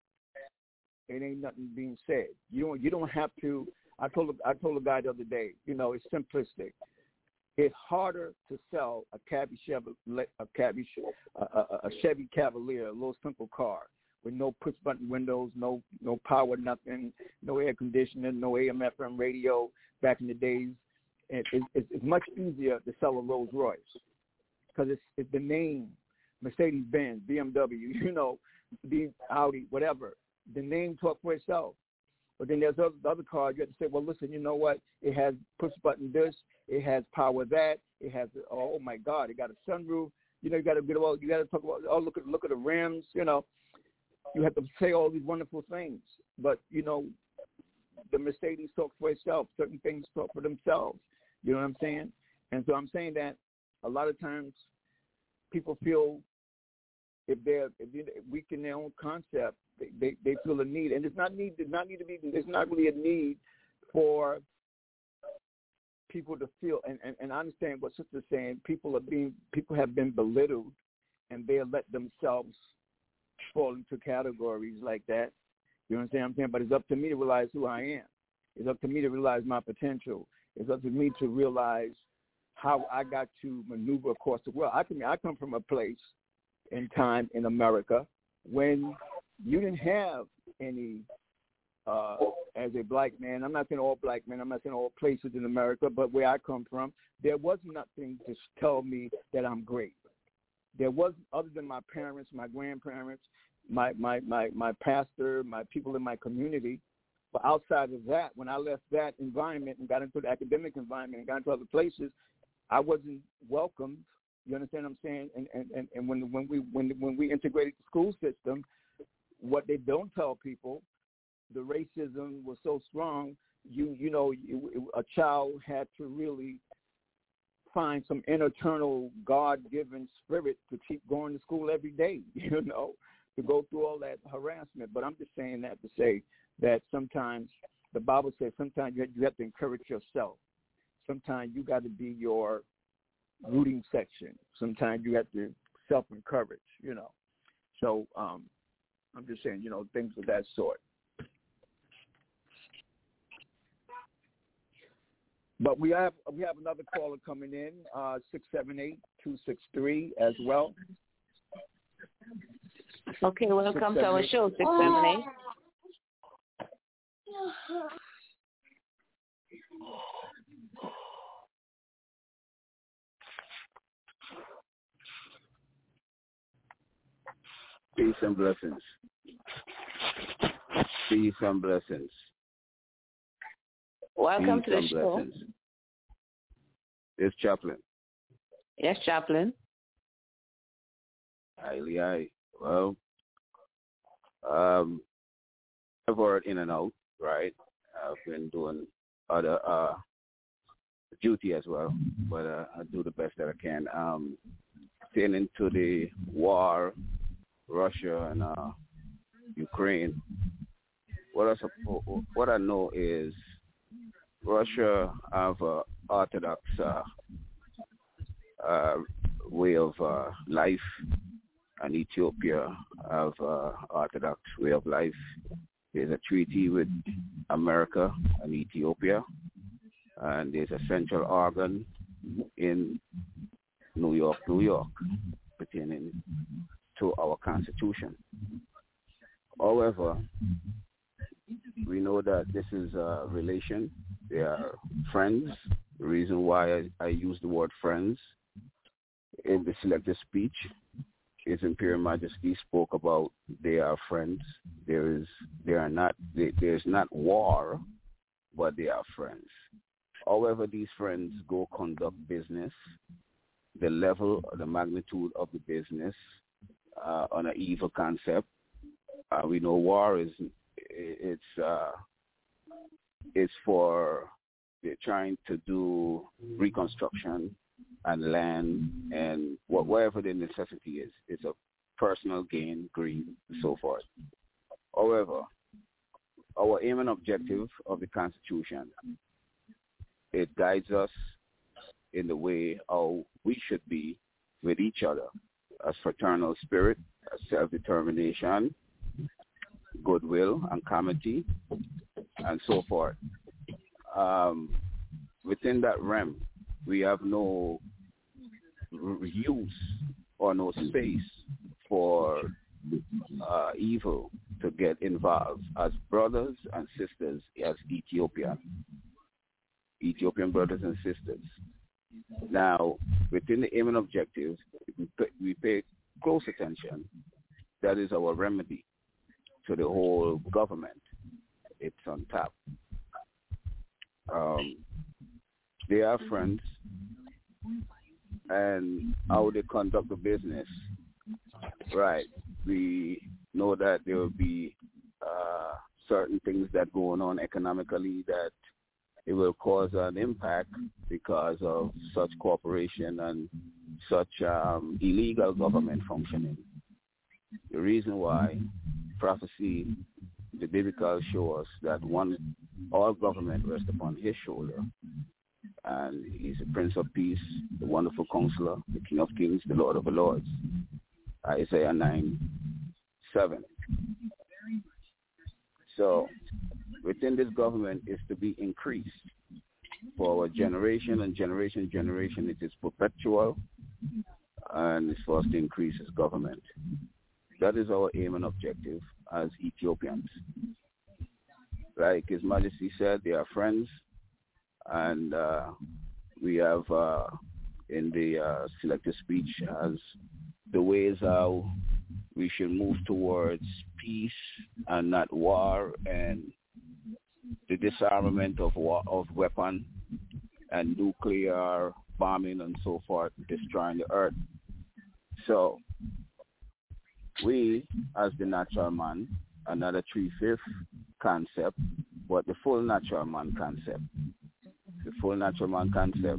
it ain't nothing being said. You don't you don't have to. I told I told a guy the other day, you know, it's simplistic. It's harder to sell a Chevy Chevrolet, a Chevy, a, a, a Chevy Cavalier, a little simple car with no push button windows, no no power, nothing, no air conditioning, no A M F M radio. Back in the days, it, it, it's, it's much easier to sell a Rolls Royce because it's it's the name, Mercedes Benz, B M W, you know, the Audi, whatever. The name talks for itself. But then there's other, other cars you have to say, well, listen, you know what? It has push button this, it has power that, it has oh my God, it got a sunroof. You know, you got to get all you got to talk about. Oh, look at look at the rims. You know, you have to say all these wonderful things. But you know, the Mercedes talk for itself. Certain things talk for themselves. You know what I'm saying? And so I'm saying that a lot of times people feel if they're if they're weak in their own concept, they, they, they feel a need, and it's not need. There's not need to be. There's not really a need for people to feel, and, and, and I understand what Sister's saying, people are being, people have been belittled, and they let themselves fall into categories like that. You understand what I'm saying? But it's up to me to realize who I am. It's up to me to realize my potential. It's up to me to realize how I got to maneuver across the world. I can, I come from a place in time in America when you didn't have any, uh, as a black man, I'm not saying all black men, I'm not saying all places in America, but where I come from, there was nothing to tell me that I'm great. There was, other than my parents, my grandparents, my, my, my, my pastor, my people in my community. But outside of that, when I left that environment and got into the academic environment and got into other places, I wasn't welcomed. You understand what I'm saying? And and, and, and when when we when when we integrated the school system, what they don't tell people, the racism was so strong. You you know, you, a child had to really find some internal God-given spirit to keep going to school every day. You know, to go through all that harassment. But I'm just saying that to say that sometimes the Bible says sometimes you have, you have to encourage yourself. Sometimes you got to be your rooting section. Sometimes you have to self-encourage, you know. So um, I'm just saying, you know, things of that sort. But we have we have another caller coming in, uh, six seven eight, two six three as well. Okay, welcome to our show, six seven eight. Peace and blessings. Peace and blessings. Welcome Peace to the and show. Blessings. It's Chaplain. Yes, Chaplain. Highly high. Well, um, I've worked in and out, right? I've been doing other uh, duty as well, but uh, I do the best that I can. Um, staying into the war, Russia and uh, Ukraine. What I suppo- what I know is Russia have an orthodox uh, uh, way of uh, life, and Ethiopia have an orthodox way of life. There's a treaty with America and Ethiopia, and there's a central organ in New York, New York, pertaining to our Constitution. However, we know that this is a relation. They are friends. The reason why I, I use the word friends in the selected speech is Imperial Majesty spoke about they are friends. There is, they are not, they, there's not war, but they are friends. However, these friends go conduct business, the level or the magnitude of the business uh, on an evil concept. Uh, we know war is it's uh, it's for they're trying to do reconstruction and land and whatever the necessity is. It's a personal gain, greed, and so forth. However, our aim and objective of the Constitution, it guides us in the way how we should be with each other as fraternal spirit, as self-determination, goodwill and comity, and so forth. Um, within that realm, we have no use or no space for uh, evil to get involved as brothers and sisters as Ethiopian, Ethiopian brothers and sisters. Now, within the aim and objectives, we pay, we pay close attention. That is our remedy to the whole government. It's on top. Um, they are friends, and how they conduct the business, right? We know that there will be uh, certain things that going on economically that it will cause an impact because of such cooperation and such um, illegal government functioning. The reason why prophecy, the biblical show us that one, all government rests upon his shoulder, And he's the Prince of Peace, the Wonderful Counselor, the King of Kings, the Lord of the Lords. Isaiah nine, seven. So within this government is to be increased for our generation and generation generation. It is perpetual, and it's for us to increase this government. That is our aim and objective as Ethiopians. Like His Majesty said, they are friends, and uh, we have uh, in the uh, selected speech as the ways how we should move towards peace and not war, and the disarmament of war, of weapon and nuclear bombing and so forth, destroying the earth. So we, as the natural man, another three-fifth concept, but the full natural man concept, the full natural man concept,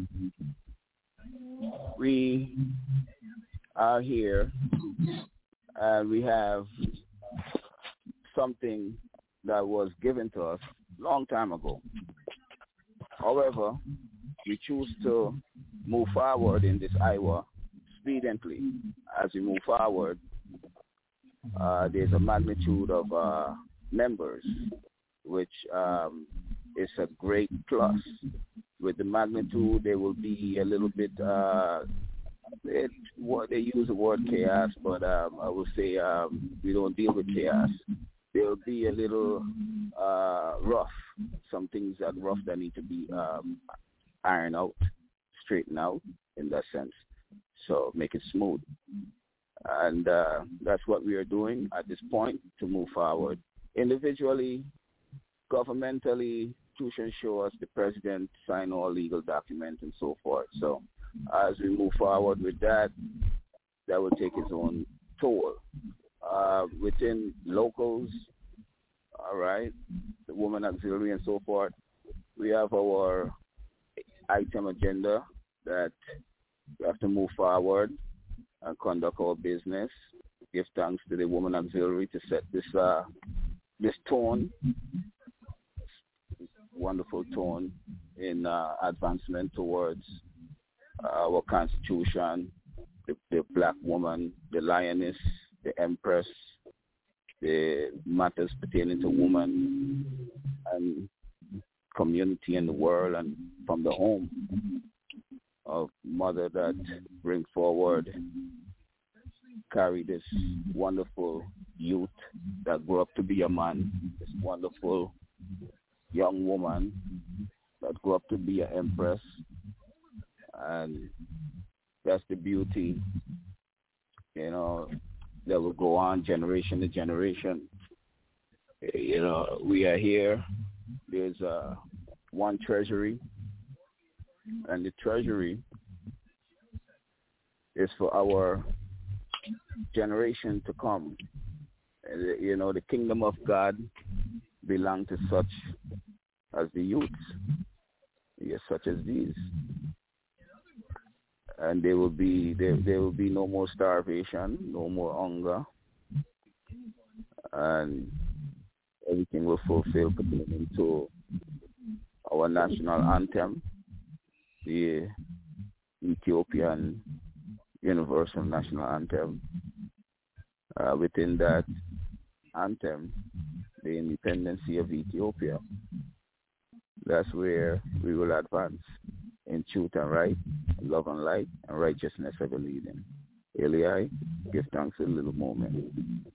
we are here and we have something that was given to us long time ago. However, we choose to move forward in this Iowa expediently. As we move forward, uh, there's a magnitude of uh, members, which um, is a great plus. With the magnitude, there will be a little bit, uh, it, what they use the word chaos, but um, I will say um, we don't deal with chaos. There will be a little uh, rough, some things that rough that need to be um, ironed out, straightened out in that sense. So make it smooth. And uh, that's what we are doing at this point to move forward. Individually, governmentally, Constitution show us the president sign all legal documents and so forth. So as we move forward with that, that will take its own toll. Uh, within locals, all right, the woman auxiliary and so forth, we have our item agenda that we have to move forward and conduct our business. Give thanks to the woman auxiliary to set this uh, this tone, wonderful tone in uh, advancement towards uh, our Constitution, the, the black woman, the lioness, the empress, the matters pertaining to woman and community in the world and from the home of mother that bring forward, carry this wonderful youth that grew up to be a man, this wonderful young woman that grew up to be an empress, and that's the beauty, you know, that will go on generation to generation. You know, we are here. There's uh, one treasury, and the treasury is for our generation to come. You know, the kingdom of God belongs to such as the youths, yes, such as these. And there will be there, there will be no more starvation, no more hunger, and everything will fulfill pertaining to our national anthem, the Ethiopian Universal National Anthem. Uh, within that anthem, the independency of Ethiopia. That's where we will advance in truth and right, love and light, and righteousness ever leading. Eli, give thanks a little moment.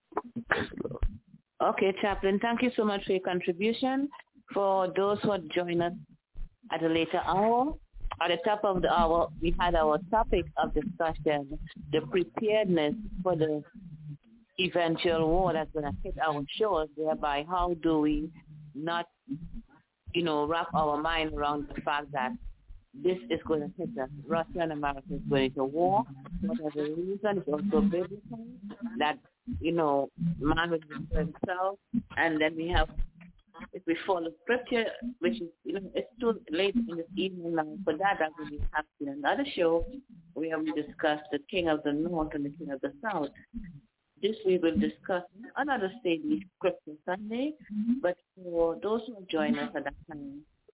Okay, Chaplain, thank you so much for your contribution. For those who have joined us at a later hour, at the top of the hour, we had our topic of discussion, the preparedness for the eventual war that's going to hit our shores, thereby how do we not, you know, wrap our mind around the fact that this is going to hit us. Russia and America is going to war. Whatever reason, it's also biblical that, you know, man will destroy himself. And then we have, if we follow scripture, which is, you know, it's too late in this evening now. For that, that will be happening another show where we discuss the king of the north and the king of the south. This we will discuss another Daily Scripture Sunday, but for those who join us at that time,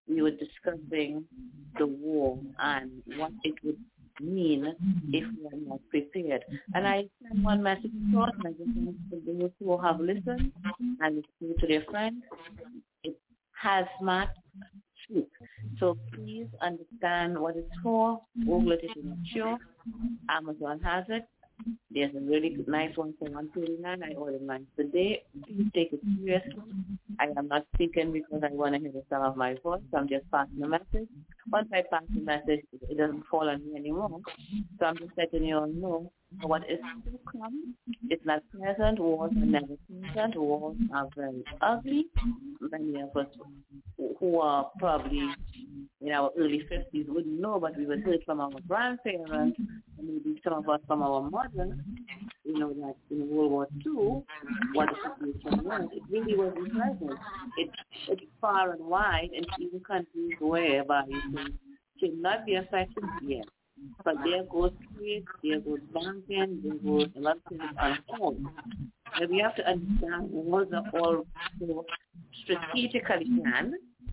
we were discussing the war and what it would mean if we are not prepared. And I sent one message across, and I just want to those who have listened and listened to their friends. It's hazmat suit. So please understand what it's for. Google it if you're not sure. Amazon has it. There's a really nice one for one thirty-nine. I ordered mine today. Please take it seriously. I am not speaking because I want to hear the sound of my voice. So I'm just passing the message. Once I pass the message, it doesn't fall on me anymore. So I'm just letting you all know what is to come. It's not pleasant. Wars are never pleasant. Wars are very ugly. Many of us who are probably in our early fifties wouldn't know, but we were heard from our grandparents, and maybe some of us from our mothers, you know, that in World War Two, what the situation was. It really wasn't pleasant. It, it's far and wide, and even countries whereby you can, can not be affected yet. But there goes trade, there goes banking, there goes a lot of things on hold. And we have to understand what are all strategically planned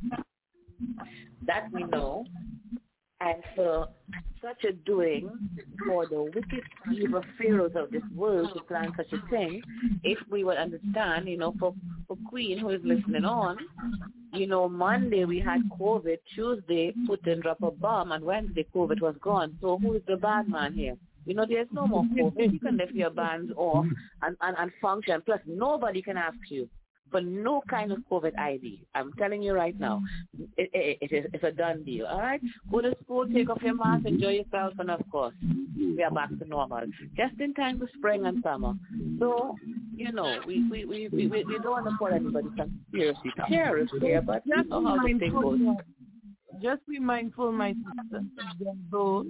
that we know, and for such a doing for the wicked evil pharaohs of this world to plan such a thing, if we would understand, you know, for, for Queen who is listening on, you know, Monday we had COVID, Tuesday Putin dropped a bomb, and Wednesday COVID was gone. So who is the bad man here? You know, there's no more COVID. You can lift your bands off and, and, and function. Plus, nobody can ask you for no kind of COVID I D. I'm telling you right now, it, it, it is, it's a done deal, all right? Go to school, take off your mask, enjoy yourself, and of course, we are back to normal. Just in time for spring and summer. So, you know, we we, we, we, we don't want to call anybody conspiracy terrorists here, but that's not how the thing goes. Just be mindful, my sister, that those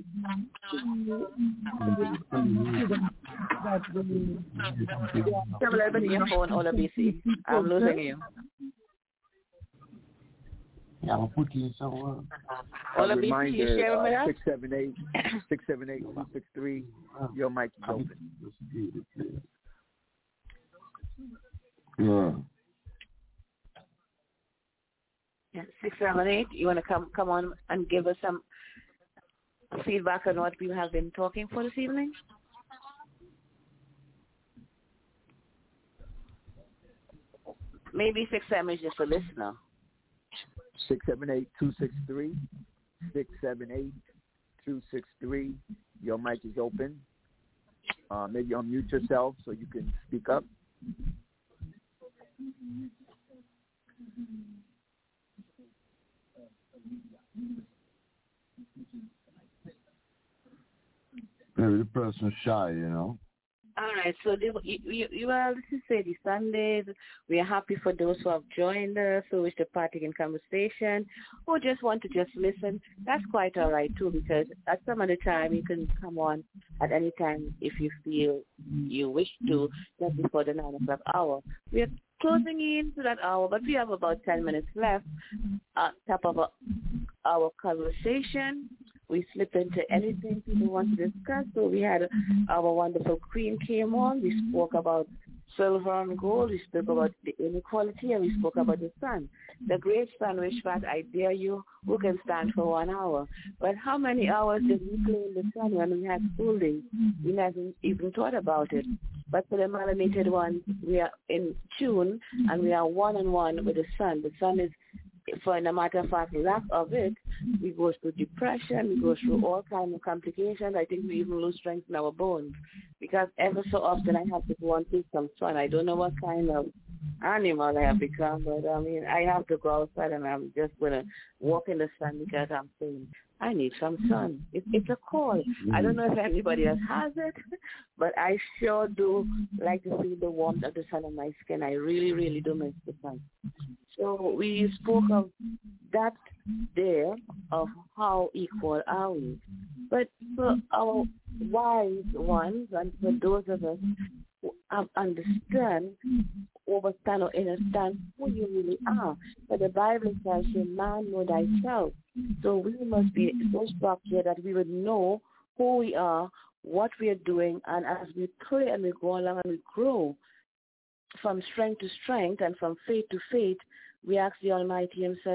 that Tell everybody your phone, all of B C. I'm losing you. Yeah, I'll put you somewhere. All of B C, you share with us? six seven eight, six seven eight, two six three. Your mic is open. Yeah. Yeah, six seven eight. You want to come come on and give us some feedback on what we have been talking for this evening? Maybe six seven is just a listener. Six seven eight two six three. Six seven eight two six three. Your mic is open. Uh, maybe unmute yourself so you can speak up. Maybe the person's shy, you know. All right, so they, you, you, you are, this is Sadie Sundays. We are happy for those who have joined us, who wish to partake in conversation, who just want to just listen. That's quite all right, too, because at some other time you can come on at any time if you feel you wish to, just before the nine o'clock hour. We are closing in to that hour, but we have about ten minutes left at top of our, our conversation. We slip into anything people want to discuss. So we had our wonderful Queen came on. We spoke about silver and gold. We spoke about the inequality, and we spoke about the sun. The great sun, which fact, I dare you, who can stand for one hour. But how many hours did we play in the sun when we had school days? We haven't even thought about it. But for the melanated ones, we are in tune, and we are one-on-one with the sun. The sun is, for no matter of fact, lack of it, we go through depression, we go through all kinds of complications. I think we even lose strength in our bones because ever so often I have to go and take some sun. I don't know what kind of animal I have become, but I mean, I have to go outside and I'm just going to walk in the sun because I'm saying, I need some sun. It, it's a call. I don't know if anybody else has it, but I sure do like to feel the warmth of the sun on my skin. I really, really do miss the sun. So we spoke of that there, of how equal are we. But for our wise ones and for those of us who have understand, overstand or understand who you really are. But the Bible says, man know thyself. So we must be so structured that we would know who we are, what we are doing, and as we pray and we go along and we grow from strength to strength and from faith to faith, we ask the Almighty himself to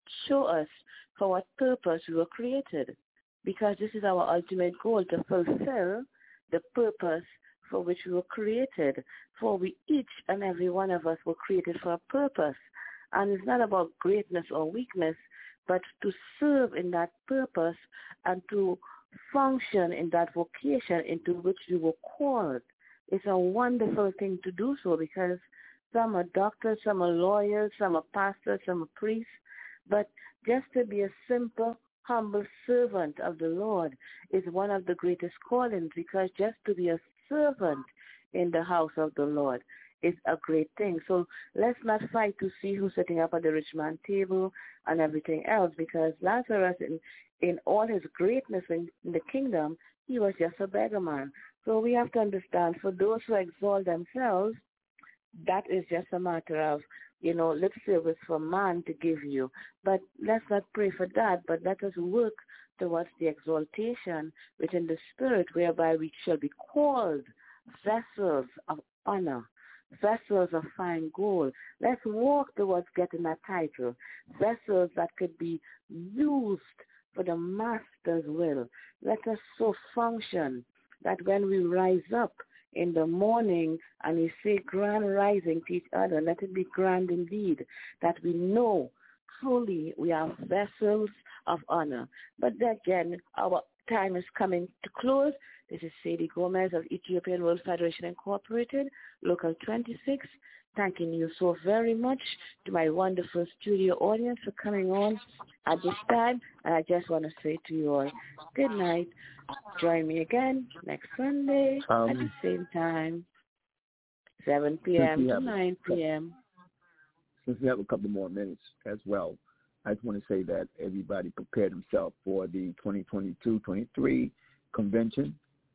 show us for what purpose we were created, because this is our ultimate goal, to fulfill the purpose for which we were created. For we, each and every one of us, were created for a purpose. And it's not about greatness or weakness, but to serve in that purpose and to function in that vocation into which we were called. It's a wonderful thing to do so, because some are doctors, some are lawyers, some are pastors, some are priests. But just to be a simple, humble servant of the Lord is one of the greatest callings, because just to be a servant in the house of the Lord is a great thing. So let's not fight to see who's sitting up at the rich man's table and everything else, because Lazarus, in, in all his greatness in, in the kingdom, he was just a beggar man. So we have to understand, for those who exalt themselves, that is just a matter of, you know, lip service for man to give you. But let's not pray for that, but let us work towards the exaltation within the spirit, whereby we shall be called vessels of honor, vessels of fine gold. Let's walk towards getting that title, vessels that could be used for the master's will. Let us so function that when we rise up in the morning and we say grand rising to each other, let it be grand indeed, that we know truly we are vessels of honor. But again, our time is coming to close. This is Sadie Gomez of Ethiopian World Federation Incorporated, Local twenty-six, thanking you so very much to my wonderful studio audience for coming on at this time. And I just want to say to you all, good night. Join me again next Sunday um, at the same time, seven p.m. to nine p.m. Since we have a couple more minutes as well, I just want to say that everybody prepare themselves for the twenty twenty-two twenty-three convention.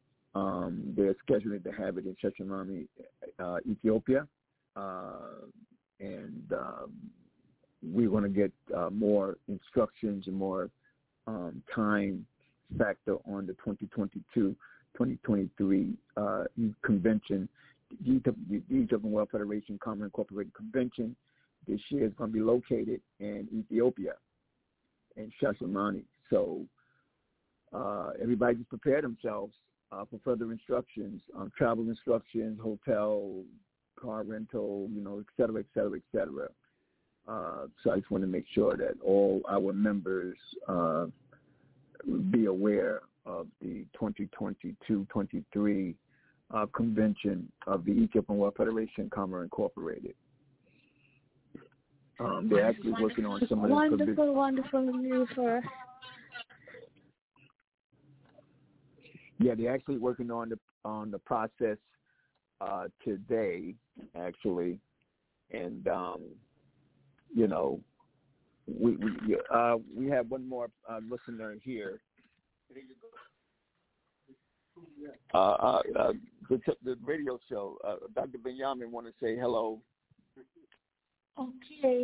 Um, they're scheduling to have it in Shashamani, uh, Ethiopia, uh, and um, we want to get uh, more instructions and more um, time factor on the twenty twenty-two twenty twenty-three uh, convention, the Ethiopian World Federation Common Incorporated Convention. This year is going to be located in Ethiopia, in Shashamani. So uh, everybody just prepare themselves uh, for further instructions, um, travel instructions, hotel, car rental, you know, et cetera, et cetera, et cetera. Uh, so I just want to make sure that all our members uh, be aware of the twenty twenty-two twenty-three uh, convention of the Ethiopian World Federation Common Incorporated. Um, they're actually working on some of the wonderful, wonderful news for us. Yeah, they're actually working on the on the process uh, today, actually, and um, you know, we we uh, we have one more uh, listener here. Uh, uh, uh, the, the radio show, uh, Doctor Benjamin, want to say hello. Okay.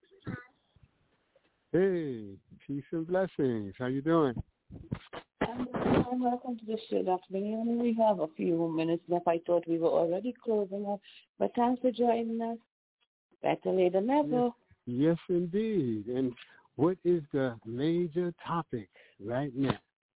Hey, peace and blessings. How you doing? Um, welcome to the show, Doctor Benjamin. We have a few minutes left. I thought we were already closing up, but thanks for joining us. Better late than never. Yes, indeed. And what is the major topic right now?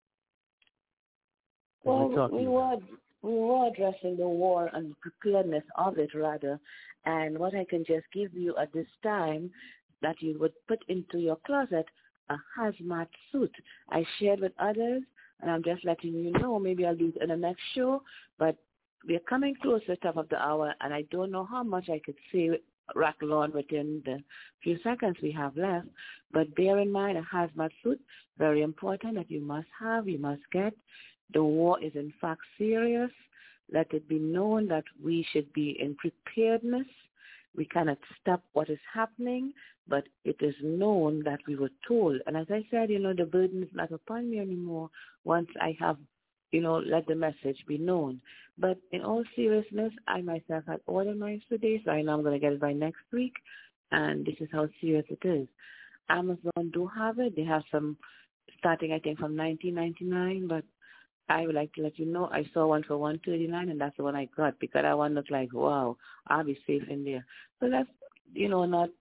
Well, we were, we were addressing the war and preparedness of it, rather. And what I can just give you at this time, that you would put into your closet a hazmat suit. I shared with others, and I'm just letting you know, maybe I'll do it in the next show, but we're coming close to the top of the hour, and I don't know how much I could say, rattle on within the few seconds we have left, but bear in mind a hazmat suit, very important, that you must have, you must get. The war is in fact serious. Let it be known that we should be in preparedness. We cannot stop what is happening, but it is known that we were told. And as I said, you know, the burden is not upon me anymore once I have, you know, let the message be known. But in all seriousness, I myself had ordered mine today, so I know I'm going to get it by next week. And this is how serious it is. Amazon do have it. They have some starting, I think, from nineteen ninety-nine, but I would like to let you know I saw one for one thirty-nine, and that's the one I got because I want to look like, wow, I'll be safe in there. So that's, you know, not,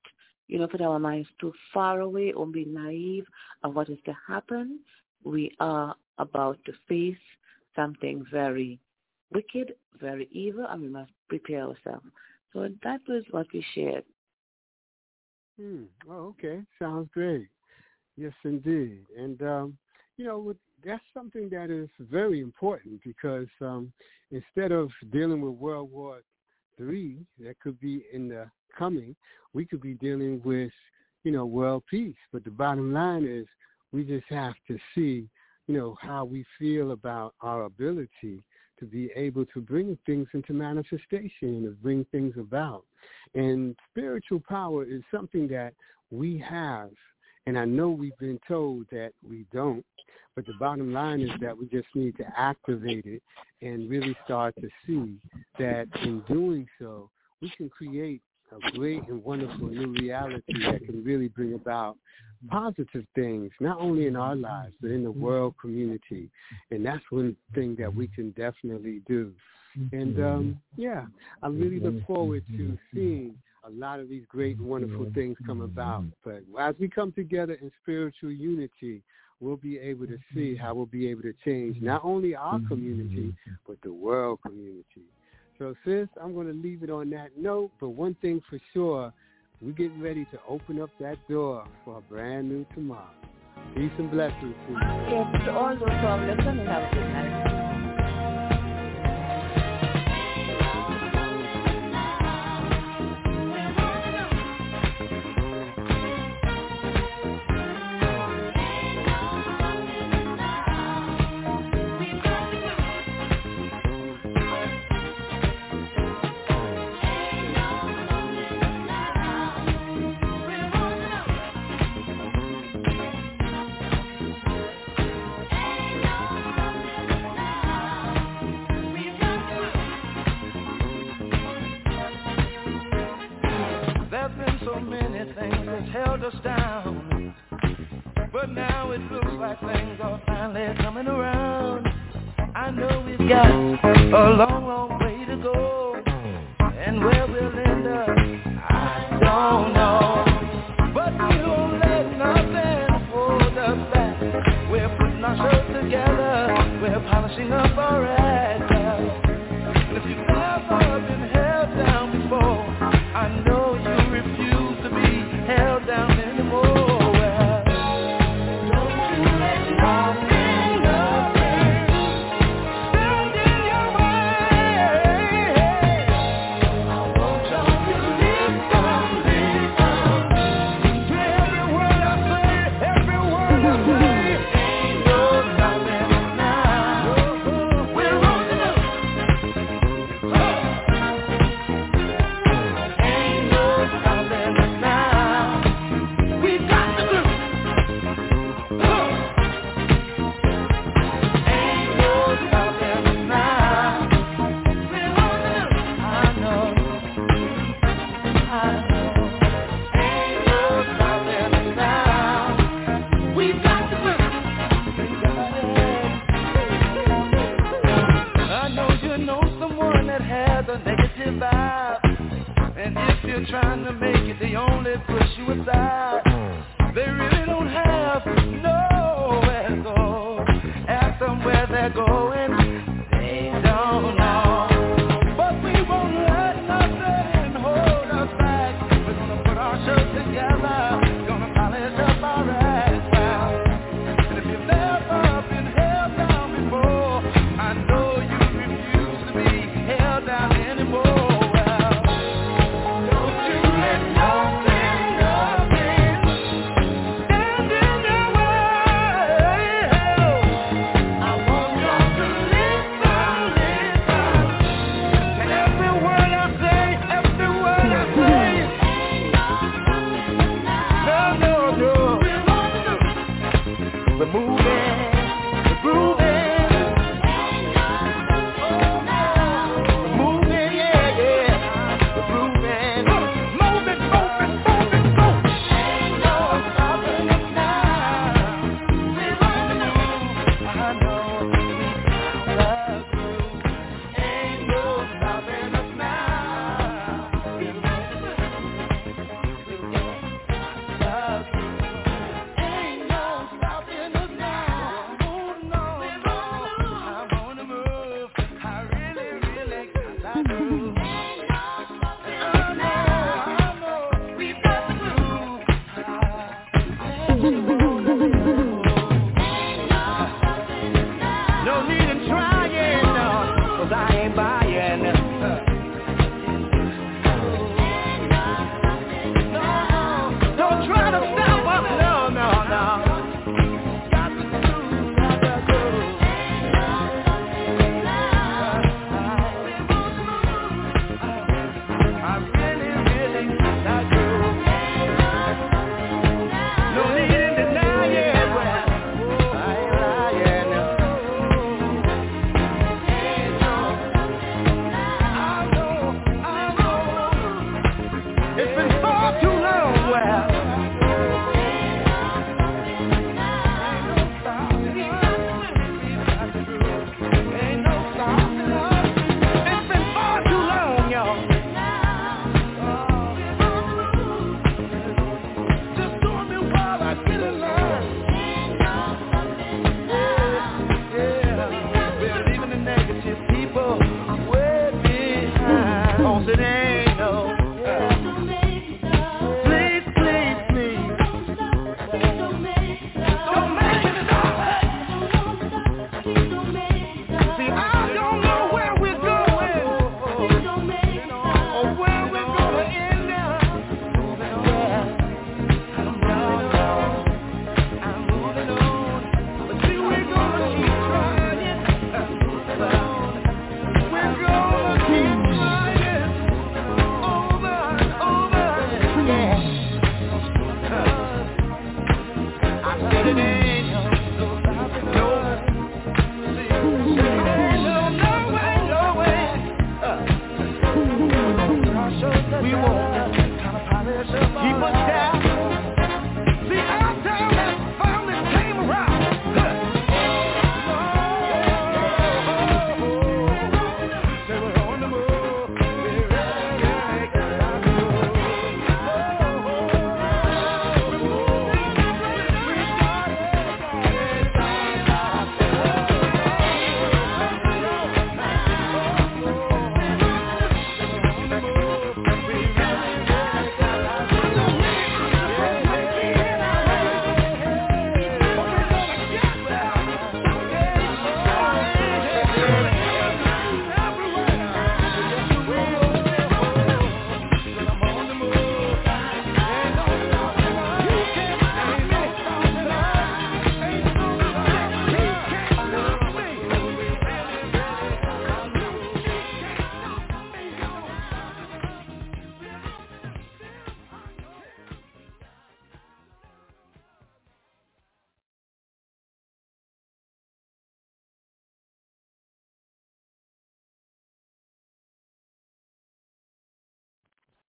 you know, put our minds too far away or be naive of what is to happen. We are about to face something very wicked, very evil, and we must prepare ourselves. So that was what we shared. Hmm. Oh, okay. Sounds great. Yes, indeed. And, um, you know, that's something that is very important because um, instead of dealing with World War Three, that could be in the coming, we could be dealing with, you know, world peace. But the bottom line is we just have to see, you know, how we feel about our ability to be able to bring things into manifestation, to bring things about. And spiritual power is something that we have. And I know we've been told that we don't, but the bottom line is that we just need to activate it and really start to see that in doing so, we can create a great and wonderful new reality that can really bring about positive things, not only in our lives, but in the world community. And that's one thing that we can definitely do. And, um, yeah, I really look forward to seeing a lot of these great and wonderful things come about. But as we come together in spiritual unity, we'll be able to see how we'll be able to change not only our community, but the world community. So, sis, I'm going to leave it on that note. But one thing for sure, we're getting ready to open up that door for a brand new tomorrow. Peace and blessings to you. Yes, to all those who are listening, have a good night. Held us down, but now it looks like things are finally coming around. I know we've got a long, long way to go, and where we'll end up, I don't know. But we won't let nothing hold us back. We're putting ourselves together, we're polishing up our act. And if you've never been held down before, I know you refuse to be held down anymore. Well, don't you let nothing, nothing stand in your way. I want y'all to listen, listen to every word I say, every word I say. Ain't no stopping now. We're rolling up. Ain't no stopping now. We've got the groove. Ain't no stopping now. We're rolling up. I know. I know. Ain't no stopping now. We've got the groove. We got it. I know you know someone that has a negative vibe. And if you're trying to make it, they only push you aside. They really don't have nowhere to go. Ask them where they're going, they don't know. But we won't let nothing hold us back. We're gonna put our shows together, gonna polish up our act well. And if you've never been held down before, I know you refuse to be held down anymore. Well, don't you let nothing, nothing stand in your way. I want y'all to listen, listen to every word I say, every word I say. No, no, no. We're moving.